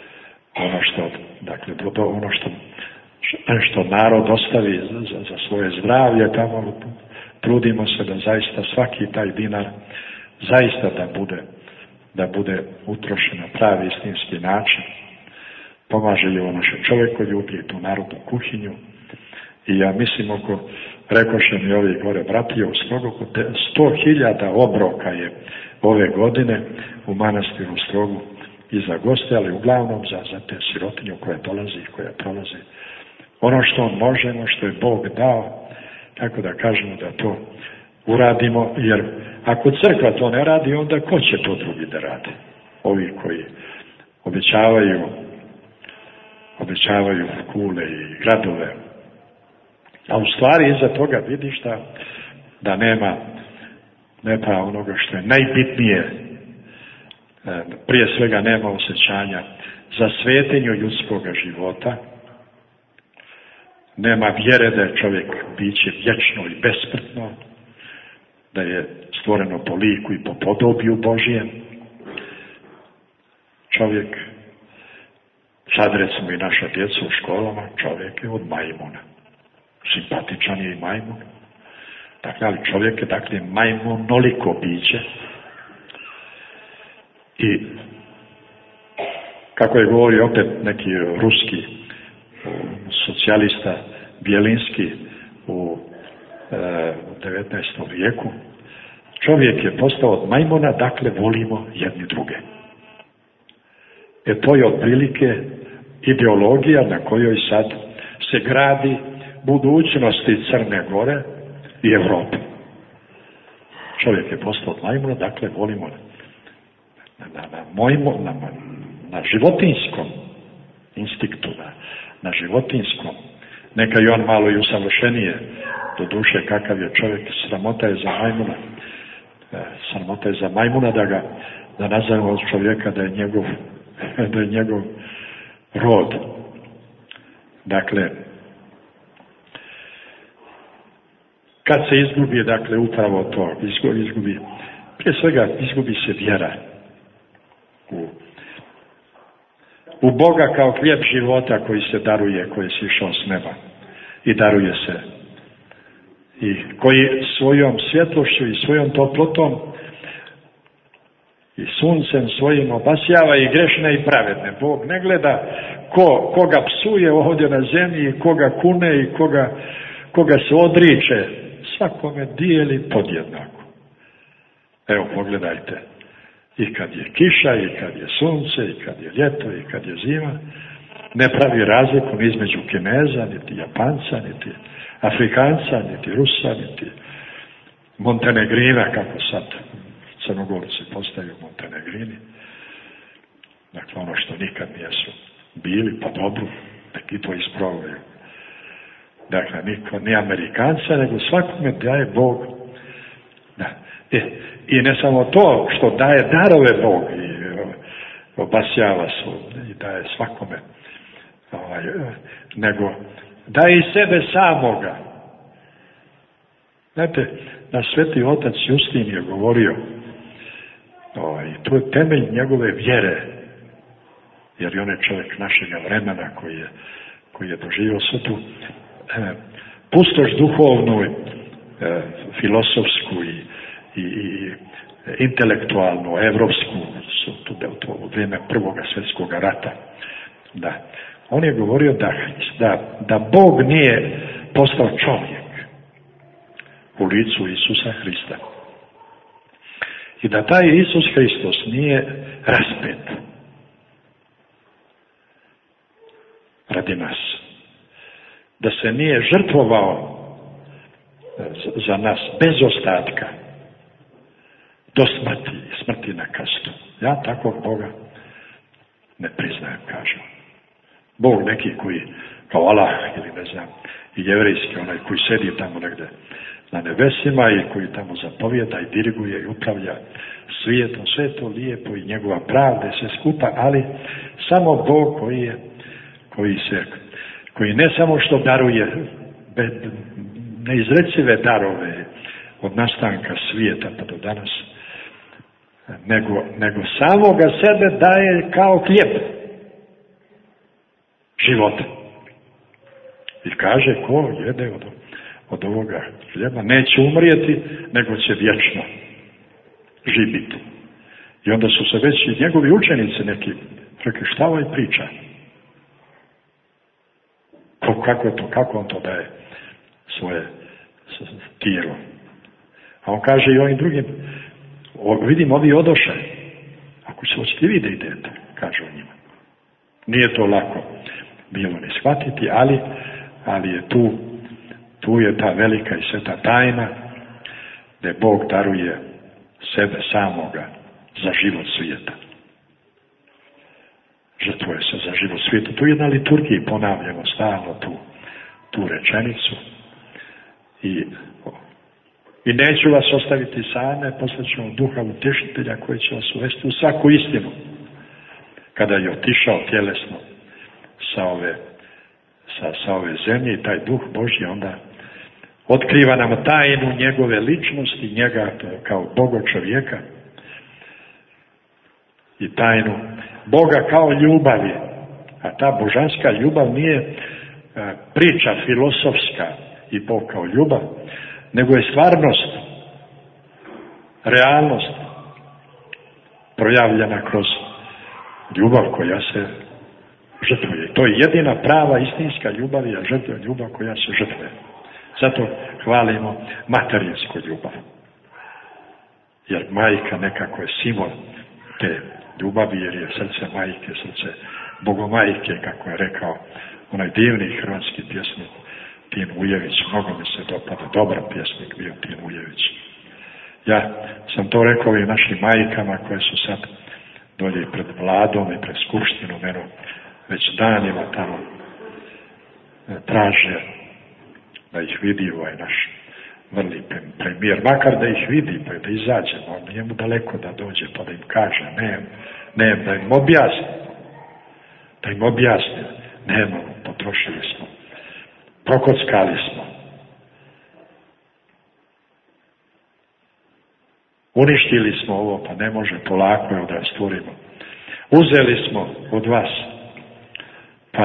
ono što narod ostavi za svoje zdravlje, tamo trudimo se da zaista svaki taj dinar zaista da bude utrošen na pravi istinski način. pomaže i ovo naše čovjekoljublje, tu narodnu kuhinju. I ja mislim rekoše mi ovi gore bratije u Strogu, 100.000 obroka je ove godine u manastiru u Strogu i za goste, ali uglavnom za te sirotinju koja dolazi i koja prolazi. Ono što možemo, što je Bog dao, tako da kažemo da to uradimo, jer ako crkva to ne radi, onda ko će to drugi da radi? Ovi koji obećavaju kule i gradove. A u stvari iza toga vidiš da nema onoga što je najbitnije. Prije svega nema osjećanja za svetinju ljudskog života. Nema vjere da je čovjek biće vječno i besmrtno, da je stvoreno po liku i po podobiju Božijem. Čovjek, sad recimo i naša djeca u školama, čovjek je od majmuna. Simpatičan je i majmun. Dakle, ali čovjek je majmunoliko biće. I kako je govorio opet neki ruski socijalista Bjelinski u 19. vijeku, čovjek je postao od majmuna, dakle volimo jedni druge. To je otprilike ideologija na kojoj sad se gradi budućnosti Crne Gore i Evrope. Čovjek je postao od majmuna, dakle volimo na životinskom instinktu, na životinskom. Neka i on malo i usavršenije, do duše kakav je čovjek, sramota je za majmuna. Sramota je za majmuna da nazovemo od čovjeka da je njegov rod. Dakle, kad se izgubi, dakle, upravo to, izgubi, prije svega izgubi se vjera u Boga kao hljeb života koji se daruje, koji je sišao s neba i daruje se. I koji svojom svjetlošću i svojom toplotom i suncem svojim obasjava i grešne i pravedne. Bog ne gleda koga psuje ovdje na zemlji, koga kune i koga se odriče. Svakome dijeli podjednako. Evo, pogledajte. I kad je kiša, i kad je sunce, i kad je ljeto, i kad je zima, ne pravi razliku ni između Kineza, niti Japanca, niti Afrikanca, niti Rusa, niti Montenegrina, kako sad Crnogorci postaju Montenegrini. Dakle, ono što nikad nijesu bili, pa dobro, neki to ispravljaju. Dakle, ni Amerikanca, nego svakome daje Bog. Da. I ne samo to što daje darove Bog i obasjava se i daje svakome, nego daje i sebe samoga. Znate, naš sveti otac Justin je govorio, to je temelj njegove vjere, jer on je čovjek našega vremena koji je doživio svu tu pustoš duhovnu, filosofsku i intelektualnu, evropsku, u vrijeme Prvoga svjetskog rata. Da. On je govorio da Bog nije postao čovjek u licu Isusa Hrista. I da taj Isus Hristos nije raspet radi nas. Da se nije žrtvovao za nas bez ostatka do smrti na krstu. Ja takvog Boga ne priznajem, kažem. Bog neki koji, kao Allah ili ne znam, i jevrijski, onaj koji sedi tamo negdje na nebesima i koji tamo zapovjeda i diriguje i upravlja svijetom, sve to lijepo i njegova pravda i sve skupa, ali samo Bog koji ne samo što daruje neizrecive darove od nastanka svijeta pa do danas, nego samoga sebe daje kao hljeb života. I kaže, ko jede od ovoga hljeba neće umrijeti, nego će vječno živjeti. I onda su se već i njegovi učenici neki rekli, šta ovaj priča? Kako on to daje svoje tijelo. A on kaže i ovim drugim, vidim, ovi odoše. Ako se hoćete vi da idete, kaže o njima. Nije to lako bilo ni shvatiti, ali je tu je ta velika i sveta tajna, gdje Bog daruje sebe samoga za život svijeta. Žrtvuje se za život svijeta. Tu je na liturgiji ponavljamo stalno tu rečenicu. I neću vas ostaviti same, poslaću vam Duha Utješitelja koji će vas uvesti u svaku istinu. Kada je otišao tjelesno sa ove zemlje i taj Duh Božji onda otkriva nam tajnu njegove ličnosti, njega kao Boga čovjeka i tajnu Boga kao ljubavi. A ta božanska ljubav nije priča filosofska i Bog kao ljubav, nego je stvarnost, realnost projavljena kroz ljubav koja se žrtvuje. To je jedina prava istinska ljubav, je ljubav koja se žrtvuje. Zato hvalimo materinsku ljubav. Jer majka nekako je simbol te ljubavi, jer je srce majke, srce bogomajke, kako je rekao onaj divni hrvatski pjesnik Tin Ujević. Mnogo mi se dopada, dobar pjesnik bio Tin Ujević. Ja sam to rekao i našim majkama koje su sad dolje pred vladom i pred skupštinom, eno, već danima tamo traže da ih vidi ovaj naš vrli premijer, makar da ih vidi, pa da izađemo, njemu daleko da dođe, pa da im kaže, ne, da im objasni, nemamo, potrošili smo, prokockali smo, uništili smo ovo, pa ne može, polako je da stvorimo. Uzeli smo od vas, pa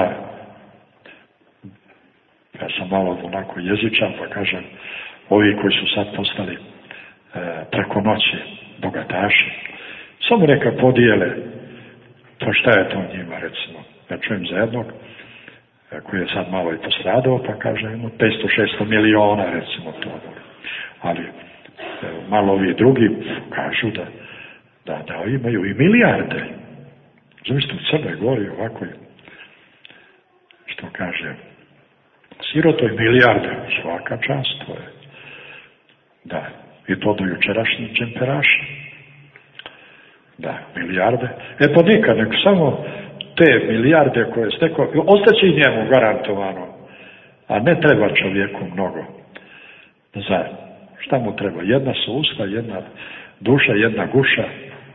ja sam malo onako jezičan, pa kažem, ovi koji su sad postali preko noći bogataši, samo neka podijele, to šta je to njima, recimo. Ja čujem za jednog, koji je sad malo i postradao, pa kaže, 500-600 miliona, recimo to. Ali malo ovi drugi kažu da imaju i milijarde. Zavisno u Crnoj Gori ovako, što kaže, sirotoj milijarde, svaka čast, to je. Da, i to do jučerašnji džemperaši. Da, milijarde. Pa nikad, nek samo te milijarde koje stekao, ostaće i njemu garantovano, a ne treba čovjeku mnogo. Za šta mu treba? Jedna su usta, jedna duša, jedna guša.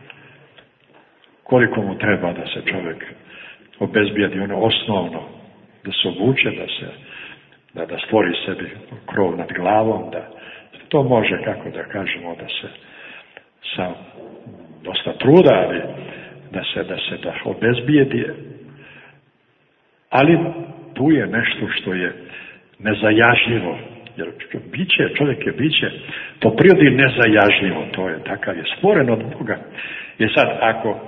Koliko mu treba da se čovjek obezbijedi ono osnovno, da se obuče, da stvori sebi krov nad glavom, da to može, kako da kažemo, da se sa dosta truda, ali da obezbijedi. Ali tu je nešto što je nezajažljivo, jer čovjek je biće po prirodi nezajažljivo, to je takav je stvoren od Boga. I sad ako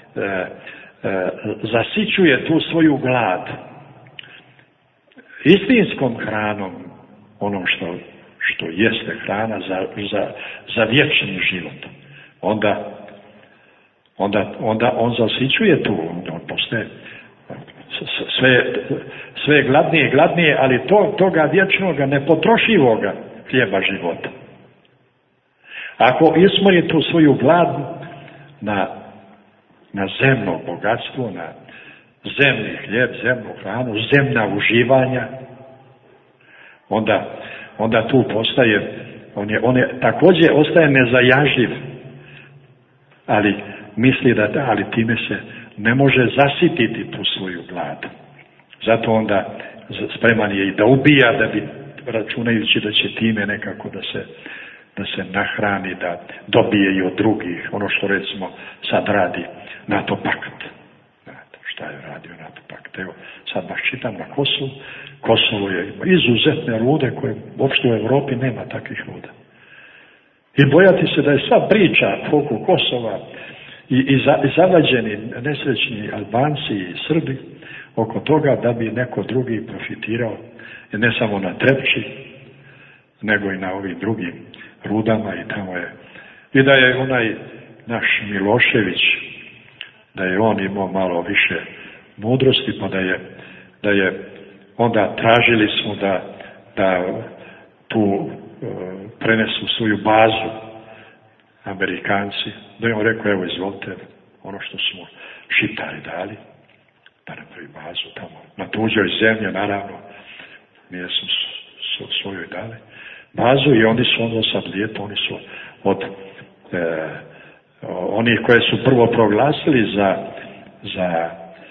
zasićuje tu svoju glad istinskom hranom, onom što jeste hrana za vječni život, onda on zasićuje tu, on postaje sve gladnije i gladnije, ali toga vječnoga, nepotrošivoga hljeba života. Ako ismori tu svoju glad na zemno bogatstvo, na zemni hljeb, zemnu hranu, zemna uživanja, onda tu postaje, on je također ostaje nezajažljiv, ali misli ali time se ne može zasititi tu svoju glad. Zato onda spreman je i da ubija, da bi, računajući da će time nekako da se nahrani, da dobije i od drugih, ono što recimo sad radi NATO pakt. Šta je radio NATO pakt? Evo, sad baš čitam na Kosovu. Kosovo je izuzetne rude koje uopšte u Europi nema takvih ruda. I bojati se da je sva priča oko Kosova i zavađeni nesrećni Albanci i Srbi oko toga da bi neko drugi profitirao, ne samo na Trepči, nego i na ovim drugim rudama i tamo je. I da je onaj naš Milošević, da je on imao malo više mudrosti, pa da je onda tražili smo da tu prenesu svoju bazu Amerikanci, da je on rekao, evo izvolite, ono što smo Šiptari dali, da napravi bazu tamo, na tuđoj zemlji, naravno, nije su svojoj dali bazu i oni su onda sad lijepo, oni su od onih koje su prvo proglasili za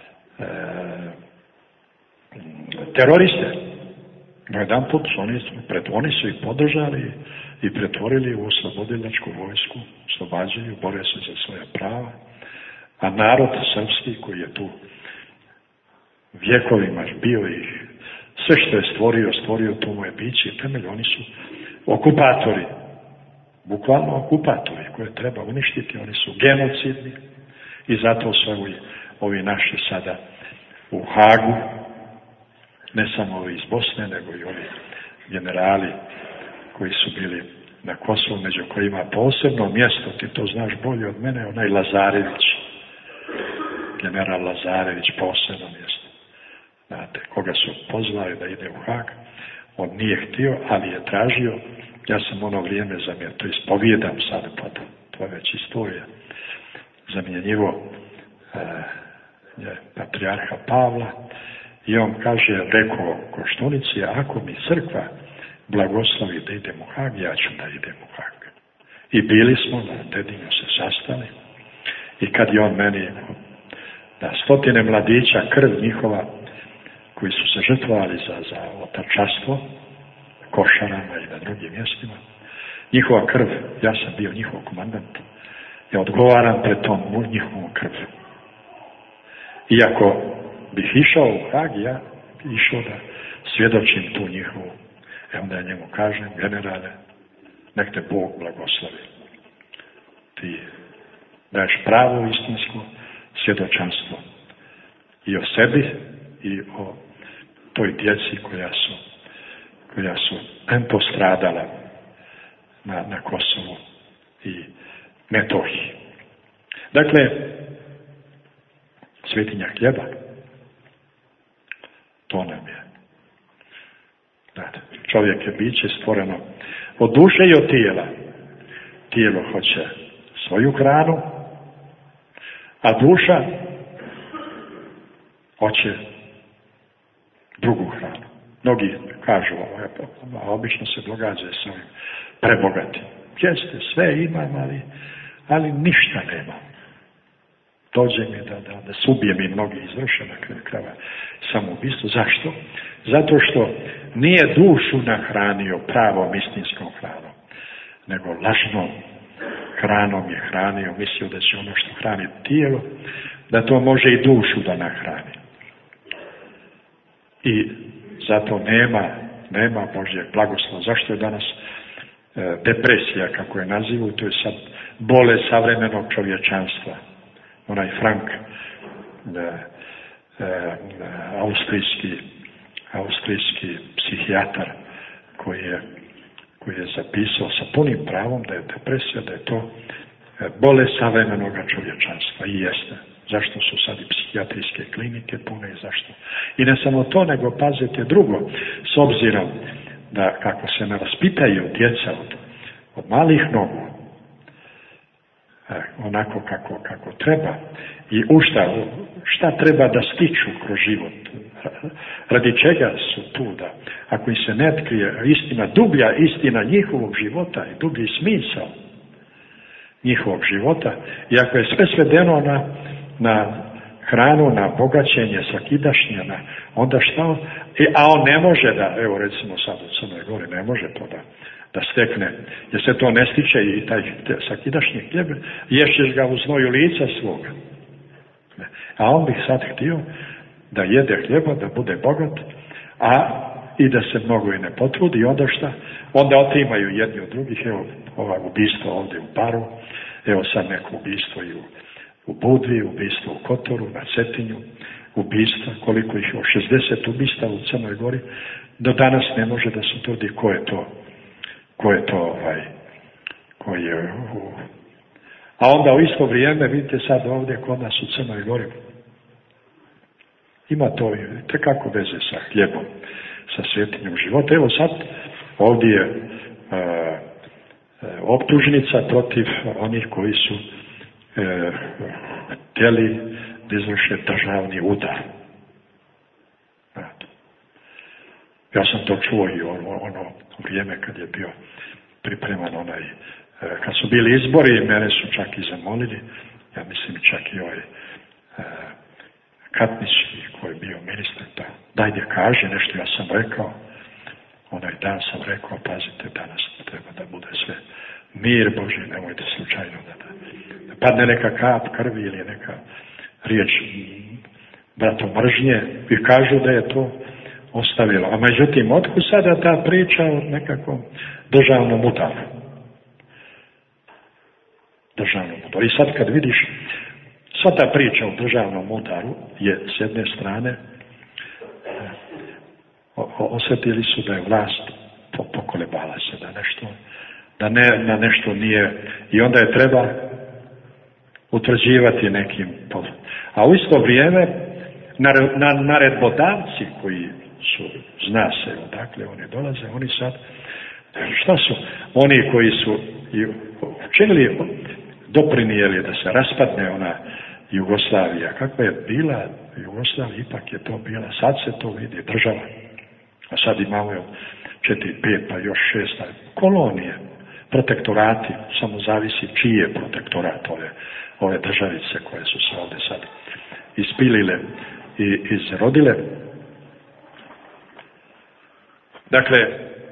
teroriste. Na jedan put oni su ih podržali i pretvorili u oslobodilačku vojsku, oslobađaju, bore se za svoja prava, a narod srpski koji je tu vjekovima bio i sve što je stvorio to mu je biće i temelj, oni su okupatori, bukvalno okupatori koje treba uništiti, oni su genocidni i zato su ovi naši sada u Hagu, ne samo ovi iz Bosne, nego i ovi generali koji su bili na Kosovu, među kojima posebno mjesto, ti to znaš bolje od mene, onaj Lazarević, general Lazarević, posebno mjesto. Znate, koga su pozvali da ide u Hag, on nije htio, ali je tražio, ja sam ono vrijeme to ispovijedam sada, pa to je već istorija, zamjenjivo patrijarha Pavla i on kaže, rekao Koštunici, ako mi crkva blagoslovi da idem u Hag, ja ću da idem u Hag. I bili smo na Dedinju se sastali i kad je on meni da stotine mladića, krv njihova koji su se žrtvovali za otačastvo Košarama i na drugim mjestima, njihova krv, ja sam bio njihov komandant, ja odgovaram pred tom njihovom krvju. Iako bih išao u Hag, ja išao da svjedočim tu njihovu. Onda ja njemu kažem, generale, nek te Bog blagoslovi. Ti daješ pravo istinsko svjedočanstvo i o sebi i o toj djeci koja su postradala na Kosovu i Metohiji. Dakle, svetinja hljeba, to nam je. Znate, čovjek je biće stvoreno od duše i od tijela. Tijelo hoće svoju hranu, a duša hoće drugu hranu. Mnogi kažu, obično se događa sa ovim prebogatim. Jeste, sve imam, ali ništa nemam. Dođe mi da se ubije mi mnogi izvrše na kraju samoubistvo. Zašto? Zato što nije dušu nahranio pravom istinskom hranom, nego lažnom hranom je hranio, mislio da će ono što hrani tijelo, da to može i dušu da nahrani. I zato nema Božjeg blagoslova. Zašto je danas depresija, kako je nazivu, to je sad bolest savremenog čovječanstva. Onaj Frank, austrijski psihijatar koji je zapisao sa punim pravom da je depresija, da je to bolest savremenog čovječanstva. I jeste. Zašto su sad i psihijatrijske klinike pune i zašto? I ne samo to, nego pazite drugo, s obzirom da kako se ne raspitaju djeca od malih nogu, onako kako treba i šta treba da stiču kroz život, radi čega su tu, da ako im se ne otkrije istina, dublja istina njihovog života i dublji smisao njihovog života, i ako je sve svedeno na hranu, na bogaćenje svakidašnje, onda šta a on ne može da, evo recimo sad u Crnoj Gori ne može to da stekne, jer se to ne stiče i taj svakidašnji hljeb, ješćeš ga u znoju lica svoga. A on bih sad htio da jede hljeba, da bude bogat, i da se mnogo i ne potrudi, i onda šta? Onda otimaju jedni od drugih, evo ova ubistvo ovdje u Baru, evo sad neko ubistvo i u Budvi, ubistvo u Kotoru, na Cetinju, ubistva, koliko ih je, 60 ubistava u Crnoj Gori, do danas ne može da se utvrdi ko je to koji je a onda u isto vrijeme, vidite sad ovdje kod nas u Crnoj Gori, ima to tekako veze sa hljebom, sa svetinjom života. Evo sad ovdje je optužnica protiv onih koji su htjeli da izvrše državni udar. Ja sam to čuo i ono vrijeme kad je bio pripreman kad su bili izbori, mene su čak i zamolili, ja mislim čak i Katnić koji je bio ministar, da dajde kaže nešto, ja sam rekao, onaj dan sam rekao, pazite, danas treba da bude sve mir Božji, nemojte slučajno da padne neka kap krvi ili neka riječ bratomržnje i kažu da je to ostavilo. A međutim, otkud sada ta priča o nekakvom državnom udaru? I sad kad vidiš, sva ta priča o državnom udaru je s jedne strane osjetili su da je vlast pokolebala se, da nešto nije, i onda je treba utvrđivati nekim. A u isto vrijeme naredbodavci koji su, zna se odakle oni dolaze, oni sad, šta su oni koji su učinili, doprinijeli da se raspadne ona Jugoslavija, kakva je bila Jugoslavija, ipak je to bila, sad se to vidi, država, a sad imamo 4, 5 pa još 6 kolonije, protektorati, samo zavisi čiji je protektorat ove državice koje su se ovdje sad ispilile i izrodile. Dakle,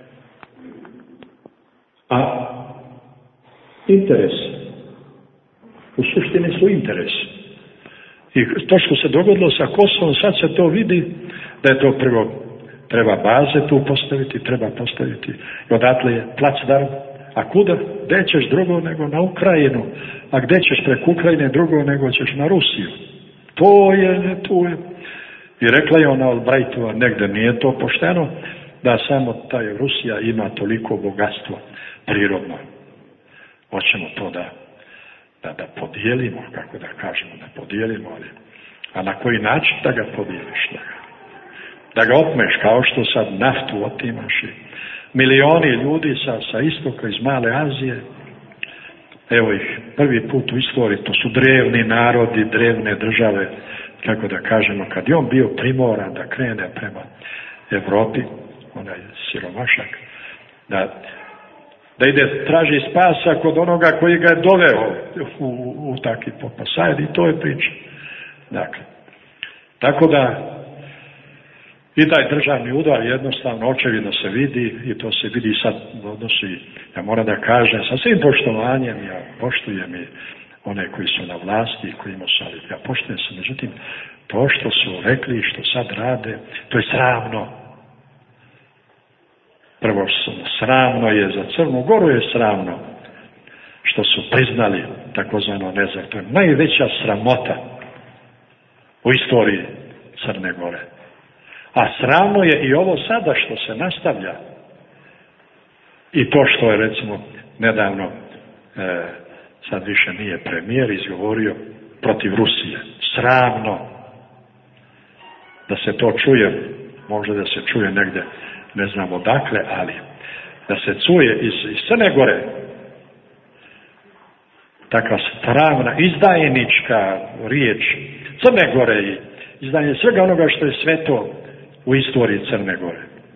a interes, u suštini su interesi. I to što se dogodilo sa Kosovom, sad se to vidi da je to prvo, treba baze tu postaviti, treba postaviti i odatle je placdarm. A kuda? Gde ćeš drugo nego na Ukrajinu? A gde ćeš preko Ukrajine drugo nego ćeš na Rusiju? To je. I rekla je ona Albrightova, negde nije to pošteno, da samo taj Rusija ima toliko bogatstvo prirodno. Hoćemo to da podijelimo, kako da kažemo, da podijelimo, a na koji način da ga podijeliš? Da ga otmeš, kao što sad naftu otimaš i milioni ljudi sa istoka, iz Male Azije, evo ih prvi put u istoriji, to su drevni narodi, drevne države, kako da kažemo, kad je on bio primoran da krene prema Evropi, onaj siromašak, da ide traži spasa kod onoga koji ga je doveo u takvi popasajed, i to je priča. Dakle, tako da i taj državni udar jednostavno očevidno se vidi, i to se vidi sad odnosi, ja moram da kažem, sa svim poštovanjem, ja poštujem i one koji su na vlasti, kojima su, ali ja poštujem se, međutim, to što su rekli i što sad rade, to je sramno. Prvo, sramno je za Crnu Goru, je sramno što su priznali takozvano nezavisnost. To je najveća sramota u istoriji Crne Gore. A sramno je i ovo sada što se nastavlja. I to što je, recimo, nedavno, sad više nije premijer, izgovorio protiv Rusije. Sramno da se to čuje, možda da se čuje negdje, ne znam odakle, ali da se čuje iz Crne Gore takva sramna, izdajnička riječ Crne Gore i izdanje svega onoga što je sveto u istoriji Crne Gore.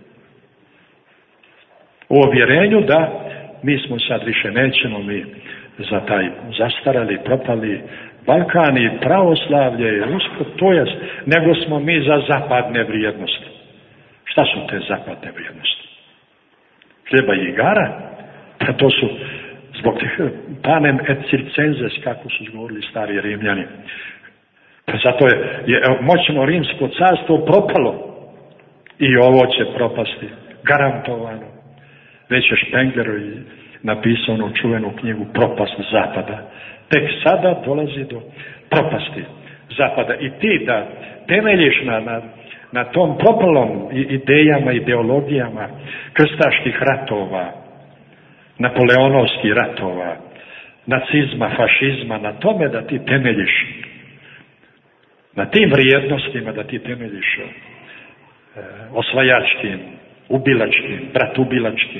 U uvjerenju da mi smo sad više nećemo mi za taj zastarali, propali Balkan i pravoslavlje i rusko, to jest, nego smo mi za zapadne vrijednosti. Šta su te zapadne vrijednosti? Hljeba i igara? Pa to su zbog tih panem et circenses, kako su govorili stari Rimljani. Pa zato je moćno rimsko carstvo propalo. I ovo će propasti, garantovano. Već je Spengler napisao čuvenu knjigu Propast Zapada. Tek sada dolazi do propasti zapada. I ti da temeljiš na tom propalom idejama, ideologijama krstaških ratova, napoleonovskih ratova, nacizma, fašizma, na tome da ti temeljiš, na tim vrijednostima da ti temeljiš osvajačkim, ubilačkim, bratubilačkim,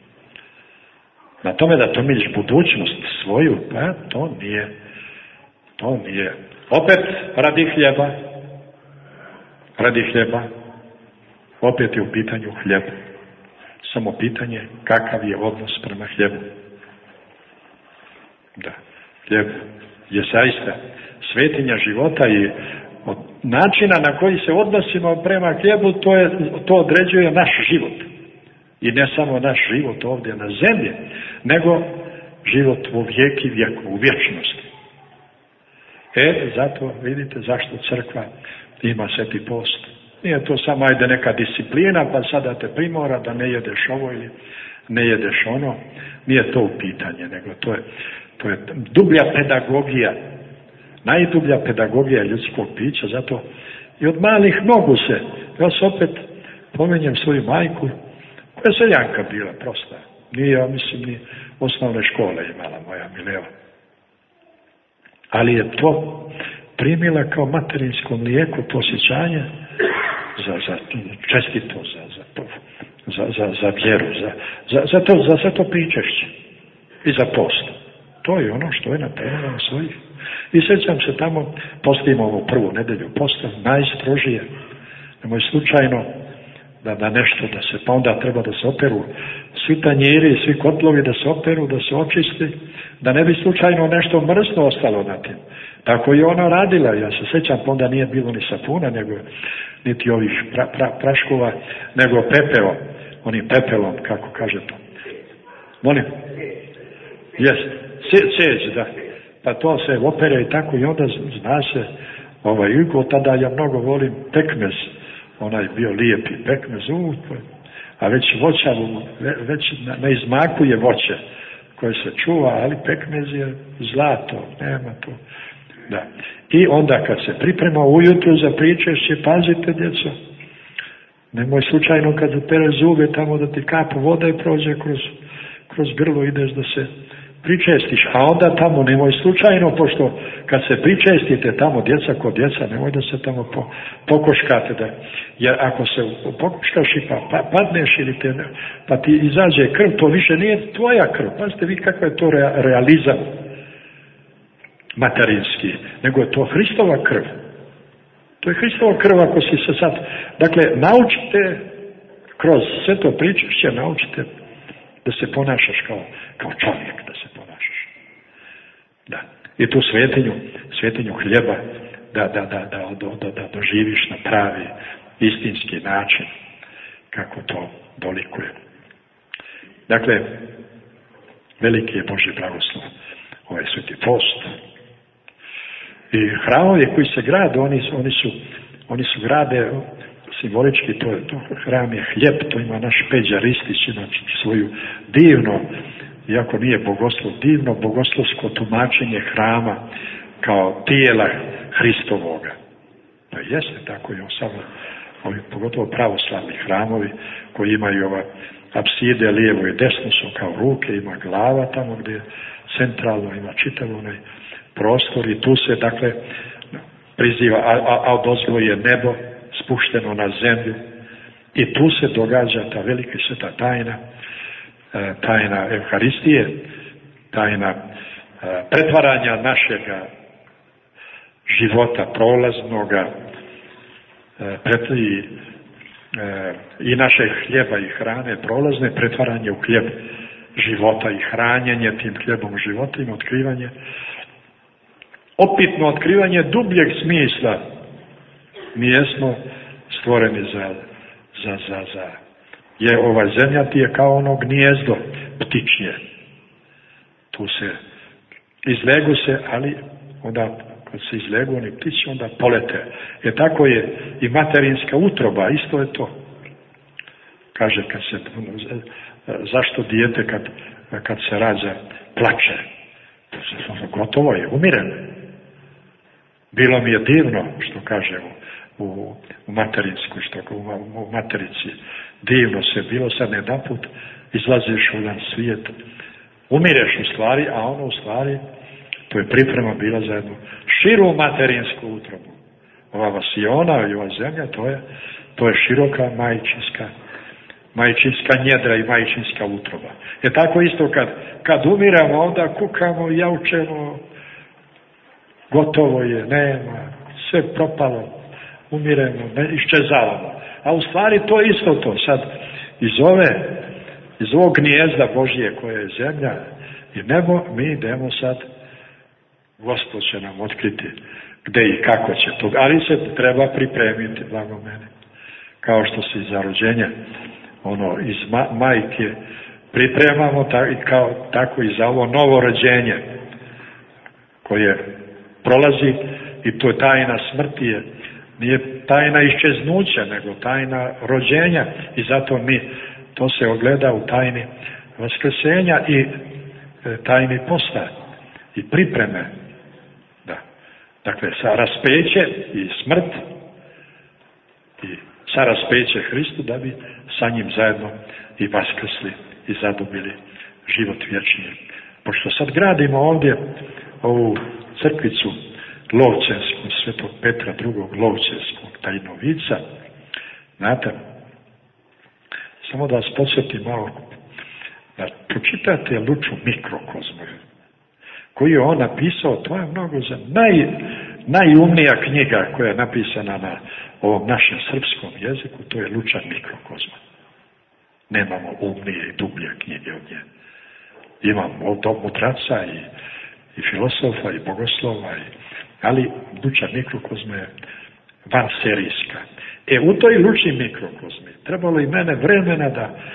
na tome da temeljiš budućnost svoju, pa to nije. Opet radi hljeba, opet je u pitanju hljeb. Samo pitanje kakav je odnos prema hljebu. Da, hljeb je zaista svetinja života i od načina na koji se odnosimo prema hljebu, to određuje naš život. I ne samo naš život ovdje na zemlji, nego život u vijeki vijeku, u vječnosti. Zato vidite zašto crkva ima Sveti post. Nije to samo ajde neka disciplina, pa sada te primora da ne jedeš ovo ili ne jedeš ono. Nije to u pitanje, nego to je dublja pedagogija. Najdublja pedagogija ljudskog bića, zato i od malih nogu se, ja se opet pominjem svoju majku, koja je seljanka bila, prosta. Nije, ja mislim, ni osnovne škole imala moja Mileva. Ali je to primila kao materinsko mlijeko, posjećanje za čestitost, za vjeru, za to pričešće i za post. To je ono što je napravljeno svojih. I sjećam se tamo, postimo ovu prvu nedelju posta, najstrožije. Nemoj slučajno da nešto da se, pa onda treba da se operu svi tanjiri i svi kotlovi da se operu, da se očisti, da ne bi slučajno nešto mrsno ostalo na tim. Tako je ona radila, ja se sjećam, pa onda nije bilo ni sapuna, nego niti ovih praškova, nego pepeo, onim pepelom, kako kaže to. Molim? Jest, seć, da. Pa to se opere i tako i onda zna se, Jugo, tada ja mnogo volim pekmez, onaj bio lijepi pekmez, a već voća, već ne izmakuje voće koje se čuva, ali pekmez je zlato, nema to. Da. I onda kad se priprema ujutru za pričešće, pazite djeco, nemoj slučajno kad opere zube tamo da ti kap vode prođe kroz grlo, ideš da se pričestiš, a onda tamo nemoj slučajno, pošto kad se pričestite tamo djeca kod djeca, nemoj da se tamo pokoškate, jer ako se pokoškaš i pa padneš ili pa ti izađe krv, to više nije tvoja krv. Pazite vi kakav je to realizam materinski, nego je to Hristova krv. To je Hristova krv ako si se sad... Dakle, naučite, kroz sve to pričešće, naučite da se ponašaš kao čovjek, da se ponašaš. Da. I tu svetinju hljeba da doživiš na pravi, istinski način, kako to dolikuje. Dakle, veliki je Božji blagoslov, ovaj Sveti post. I hramovi koji se grade, oni su grade simbolički, to hram je hljeb, to ima naš Peđa Ristić, ima svoju divno, iako nije bogoslov, divno bogoslovsko tumačenje hrama kao tijela Hristovoga. Pa jeste tako i on samo, pogotovo pravoslavni hramovi koji imaju apside lijevo i desno su kao ruke, ima glava tamo gdje je centralno, ima čitav onaj prostor i tu se dakle priziva, a odozgo je nebo spušteno na zemlju i tu se događa ta velika sveta tajna Evharistije, tajna pretvaranja našega života prolaznoga i našeg hljeba i hrane prolazne, pretvaranje u hljeb života i hranjenje tim hljebom života i otkrivanje, opitno otkrivanje dubljeg smisla. Mi jesmo stvoreni je ova zemlja ti je kao ono gnijezdo ptičje. Tu se izlegu se, ali onda kad se izlegu oni ptići, onda polete. Jer tako je i materinska utroba, isto je to. Kaže zašto dijete kad se rađa plače? Gotovo je, umireno. Bilo mi je divno, što kaže u materinskoj, u materici. Divno se bilo, sad jedanput izlaziš u jedan svijet, umireš u stvari, a ono u stvari, to je priprema bila za jednu širu materinsku utrobu. Ova vasiona i ova zemlja, to je široka majčinska njedra i majčinska utroba. Je tako isto kad umiramo, onda kukamo, jaučemo, gotovo je, nema, sve propalo, umiremo, iščezavamo. A u stvari to je isto to. Sad, iz ovog gnijezda Božije koje je zemlja i nebo, mi idemo sad, Gospod će nam otkriti gde i kako će to, ali se treba pripremiti, blago mene. Kao što se i za rođenje, iz majke pripremamo, tako i za ovo novo rođenje koje prolazi, i to je tajna smrti, nije tajna iščeznuća, nego tajna rođenja, i zato to se ogleda u tajni vaskrsenja i tajni posta i pripreme. Da. Dakle, sa raspeće i smrt i sa raspeće Hristu, da bi sa njim zajedno i vaskrsli i zadobili život vječni. Pošto sad gradimo ovdje ovu crkvicu Lovćensku, Svetog Petra II. Lovćenskog tajnovica, znate, samo da vas podsjetim malo, da pročitate Luču Mikrokozmu, koju je on napisao. To je mnogo najumnija knjiga koja je napisana na ovom našem srpskom jeziku, to je Luča Mikrokozma. Nemamo umnije i dublje knjige od nje. Imamo od mudraca i filosofa i bogoslova, ali Luča Mikrokozma je vanserijska. U toj Luči Mikrokozmi trebalo i mene vremena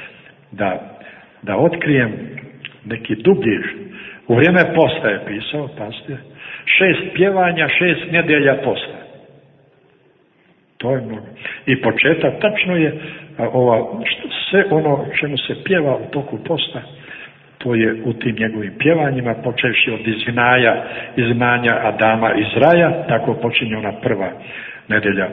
da otkrijem neki dublji. U vrijeme posta je pisao, pazite, 6 pjevanja, 6 nedjelja posta. To je mnogo. I početak, tačno je sve ono čemu se pjeva u toku posta, to je u tim njegovim pjevanjima, počevši od izgnanja Adama iz raja, tako počinje ona prva nedjelja,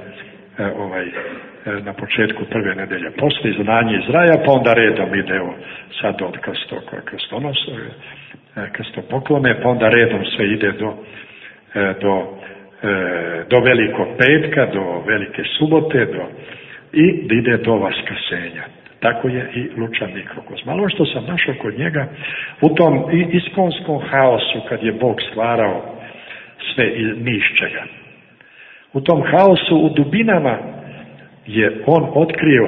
na početku prve nedjelje posta, izgnanje iz raja, pa onda redom ide sad od krstopoklone, pa onda redom sve ide do Velikog petka, do Velike subote, i ide do Vaskrsenja. Tako je i Luča Mikrokozma. Ali što sam našao kod njega, u tom iskonskom haosu, kad je Bog stvarao sve ni iz čega, u tom haosu, u dubinama, je on otkrio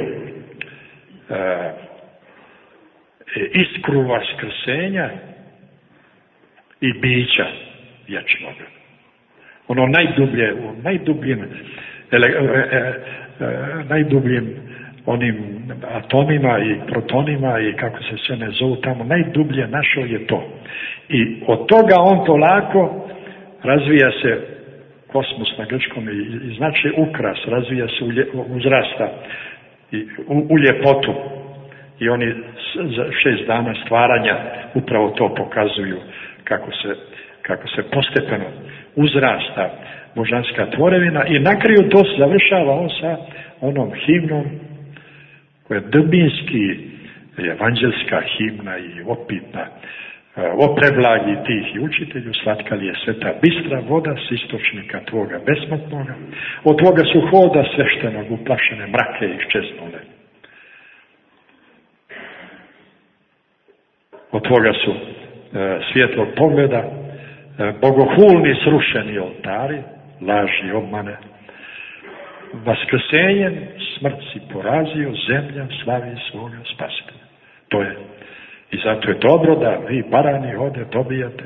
iskru vaskrsenja i bića vječnog. Ono najdublje, u najdubljim onim atomima i protonima i kako se sve ne zovu tamo, najdublje našao je to. I od toga on polako razvija se kosmos na grčkom i znači ukras, razvija se, uzrasta u ljepotu. I oni za 6 dana stvaranja upravo to pokazuju kako se postepeno uzrasta božanska tvorevina, i na kraju to završava on sa onom himnom koja je dubinski evanđelska himna i opitna. O preblagi tih i učitelju, slatka li je sveta bistra voda s istočnika tvoga besmrtnoga, od tvoga su hoda sveštenog uplašene mrake iščeznule. Od tvoga su svjetlog pogleda bogohulni srušeni oltari, laži, obmane. Vaskrsenjem smrt si porazio, zemlja slavi svoga spasitelja. To je. I zato je dobro da vi barani ovdje dobijate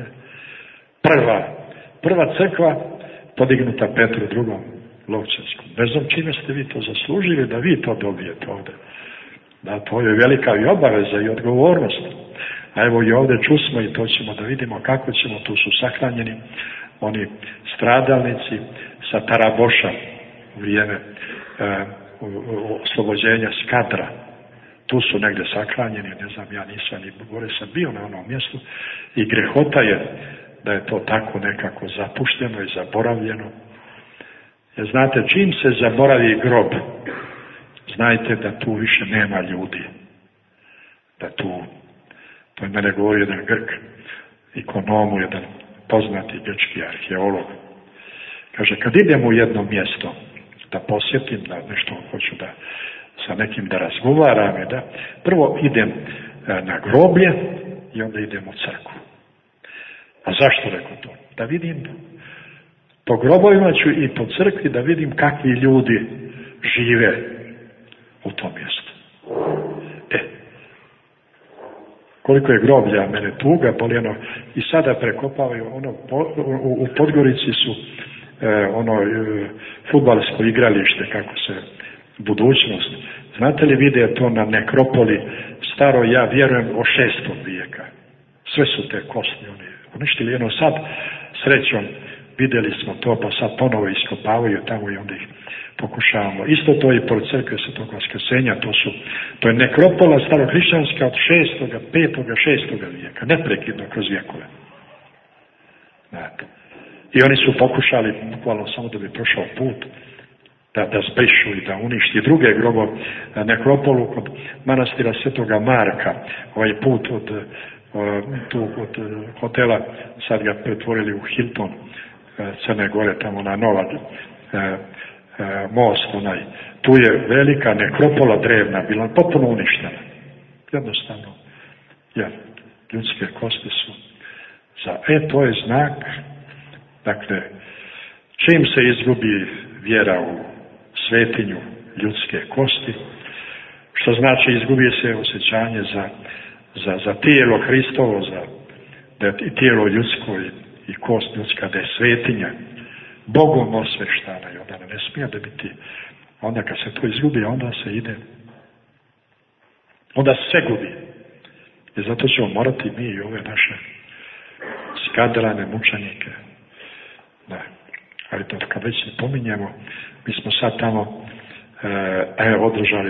prva crkva podignuta Petru II. Lovćenskom. Ne znam čime ste vi to zaslužili da vi to dobijete ovdje. Da, to je velika i obaveza i odgovornost. A evo i ovdje čusmo i to ćemo da vidimo kako ćemo, tu su sahranjeni oni stradalnici sa Taraboša u vrijeme oslobođenja Skadra. Tu su negdje sahranjeni, ne znam, ja nisam ni gore sam bio na onom mjestu, i grehota je da je to tako nekako zapušteno i zaboravljeno. Jer znate, čim se zaboravi grob, znajte da tu više nema ljudi. Da tu, to je mene govorio jedan Grk, ekonomu, jedan poznati grčki arheolog. Kaže, kad idem u jedno mjesto da posjetim, da nešto hoću da sa nekim da razgovaram, da prvo idem na groblje i onda idem u crkvu. A zašto rekao to? Da vidim po grobovima ću i po crkvi da vidim kakvi ljudi žive u tom mjestu. Koliko je groblja, mene tuga boli, i sada prekopavaju, u Podgorici su fudbalsko igralište, kako se, budućnost. Znate li vide to na nekropoli staro, ja vjerujem, o 6. vijeka. Sve su te kosti, oni uništili, sad, srećom, vidjeli smo to, pa sad ponovo iskopavaju tamo i onda ih pokušavamo. Isto to i pored crkve Svetog Vaskrsenja, to je nekropola starohrišćanska od 6., 5., 6. vijeka, neprekidno kroz vjekove. Znate. I oni su pokušali, bukvalno samo da bi prošao put, da zbrišu i da uništi druge grobove, nekropolu kod manastira Svetoga Marka, ovaj put od hotela, sad ga pretvorili u Hilton Crne Gore, tamo na nova most, tu je velika nekropola drevna, bila potpuno uništena. Jednostavno, jer ljudske kosti su to je znak, dakle, čim se izgubi vjera u svetinju ljudske kosti, što znači izgubi se osjećanje za tijelo Hristovo, da je tijelo ljudsko i kost ljudska, da je svetinja, Bogom osveštana i onda ne smije da biti, onda kad se to izgubi, onda se ide, onda se gubi. I zato ćemo morati mi i ove naše skadrane mučenike. Da. Ali to kad već ne pominjemo, mi smo sad tamo održali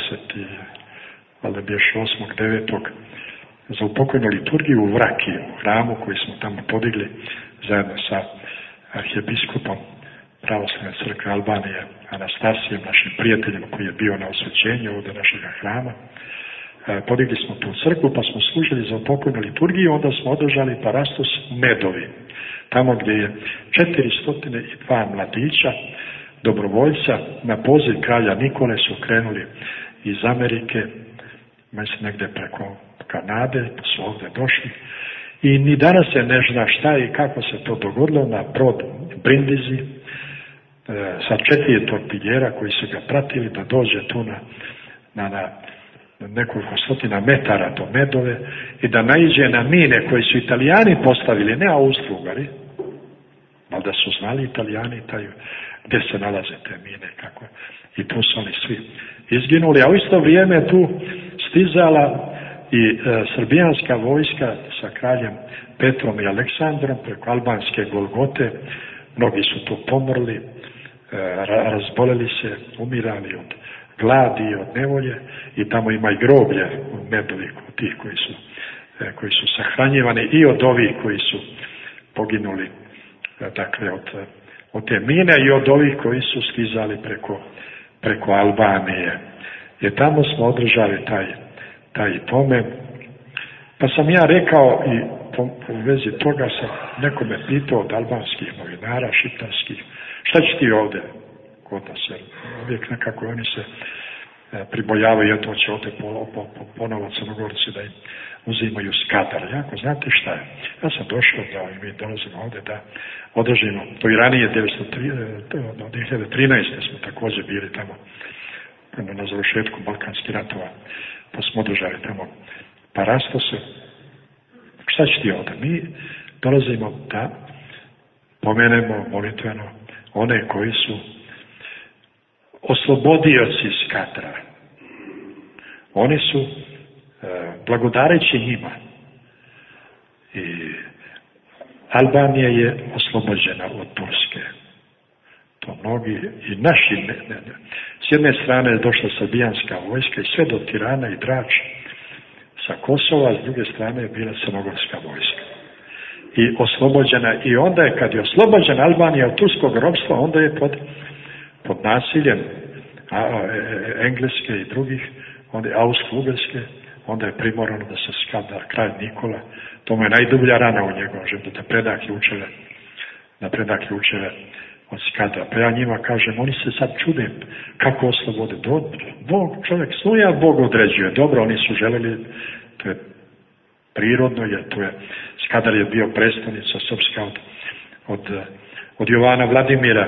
28.9. za upokojnu liturgiju u Vrakiji, u hramu koji smo tamo podigli zajedno sa arhijepiskopom Pravoslavne crkve Albanije, Anastasijem, našim prijateljem koji je bio na osvećenju ovdje našeg hrama. Podigli smo tu crkvu, pa smo služili za upokojnu liturgiju, onda smo održali parastos u Medovi, tamo gdje je 402 mladića, dobrovoljca, na poziv kralja Nikole su krenuli iz Amerike, mislim negdje preko Kanade, pa su ovdje došli. I ni danas se ne zna šta i kako se to dogodilo na brod Brindisi sa 4 torpidjera koji su ga pratili da dođe tu na nekoliko stotina metara do Medove i da naiđe na mine koje su Italijani postavili, ne Austro-Ugari, ali da su znali Italijani gdje se nalaze te mine, kako. I tu su oni svi izginuli, a u isto vrijeme tu stizala i srbijanska vojska sa kraljem Petrom i Aleksandrom preko albanske Golgote. Mnogi su tu pomrli, razboleli se, umirali od gladi, od nevolje, i tamo ima i groblje u Medovi kod tih koji su sahranjivani i od ovih koji su poginuli, dakle od te mine, i od ovih koji su stizali preko Albanije. Jer tamo smo održali taj pomen. Pa sam ja rekao i u vezi toga sam nekome pitao od albanskih novinara, šiptarskih, šta će ti ovdje kod nas? Uvijek nekako oni se pribojavaju, to će ovdje ponovo Crnogorci da im uzimaju skadar. Jako, znate šta je? Ja sam došao da mi dolazimo ovdje da održimo, to i ranije 2013. smo također bili tamo na završetku Balkanskih ratova, pa smo održali tamo parastose. Šta će ti ovdje? Mi dolazimo da pomenemo molitveno one koji su oslobodioci iz Katra. Oni su, blagodareći njima, i Albanija je oslobođena od Turske. To mnogi i naši, s jedne strane je došla srbijanska vojska i sve do Tirana i Drač sa Kosova, s druge strane je bila crnogorska vojska. I oslobođena, i onda je, kad je oslobođena Albanija od turskog ropstva, onda je pod pod nasiljem Engleske i drugih, onda je Austro-Ugarske, onda je primorano da se skada kralj Nikola. To mu je najdublja rana u njegovom životu, da predak učeve od skada. Pa ja njima kažem, oni se sad čude kako oslobode. Bog, čovjek svoja Bog određuje. Dobro, oni su želeli, to je prirodno, jer to je, Skadar je bio predstavnica srpska od Jovana Vladimira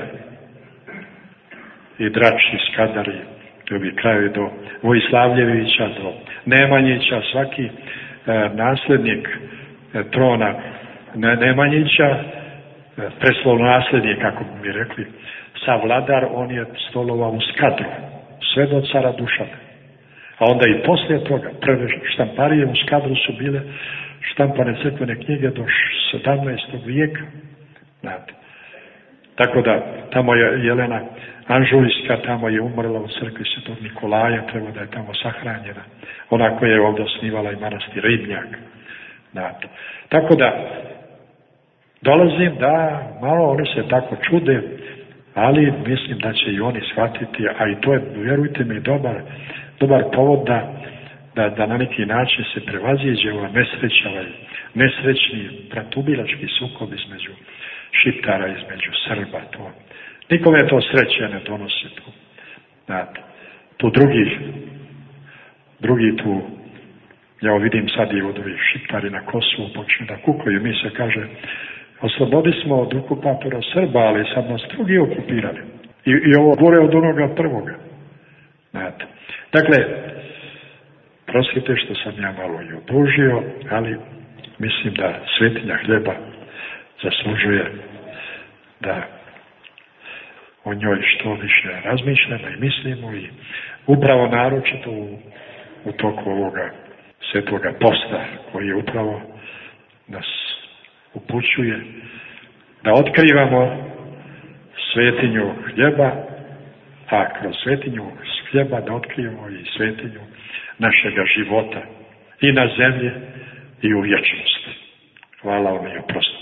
i Drači Skadar i ovi krajevi do Vojislavljevića, do Nemanjića, svaki naslednik trona Nemanjića, preslovnasljednik, kako bi mi rekli, savladar, on je stolovao u Skadru, sve do cara Dušana. A onda i poslije toga, prve štamparije u Skadru su bile štampane crkvene knjige do 17. vijeka. Znate. Tako da, tamo je Jelena Anžujska, tamo je umrla u crkvi Svetog Nikolaja, treba da je tamo sahranjena. Ona koja je ovdje osnivala i manastir Ribnjak. Znate. Tako da, dolazim da malo oni se tako čude, ali mislim da će i oni shvatiti, a i to je, vjerujte mi, dobar povod da na neki način se prevaziđe ova nesreća, nesrećni bratubilački sukob između Šiptara, između Srba. To. Nikome to sreće ne donosi tu. Znate, tu drugi tu, ja vidim sad i od ovih Šiptari na Kosovu počne da kukaju, mi se kaže, oslobodi smo od okupatora Srba, ali sad nas drugi okupirali. I ovo gore od onoga prvoga. Znate. Dakle, prostite što sam ja malo i odužio, ali mislim da svetinja hljeba zaslužuje da o njoj što više razmišljamo i mislimo i upravo naročito u toku ovoga svetoga posta koji je upravo nas upućuje da otkrivamo svetinju hljeba, a kroz svetinju hljeba da otkrivamo i svetinju našega života i na zemlji i u vječnosti. Hvala vam i oprostite.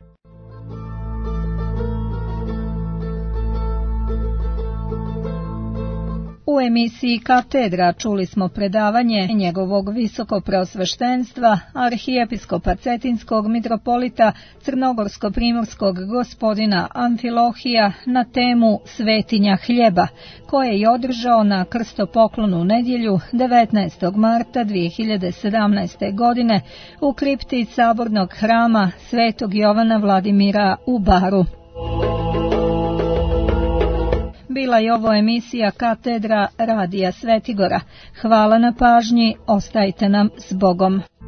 U emisiji Katedra čuli smo predavanje njegovog visokopreosveštenstva, arhijepiskopa Cetinskog mitropolita Crnogorsko-primorskog gospodina Amfilohija na temu Svetinja hljeba, koje je održao na krstopoklonu nedjelju 19. marta 2017. godine u kripti Sabornog hrama Svetog Jovana Vladimira u Baru. Bila je ovo emisija Katedra Radija Svetigora. Hvala na pažnji, ostajte nam s Bogom.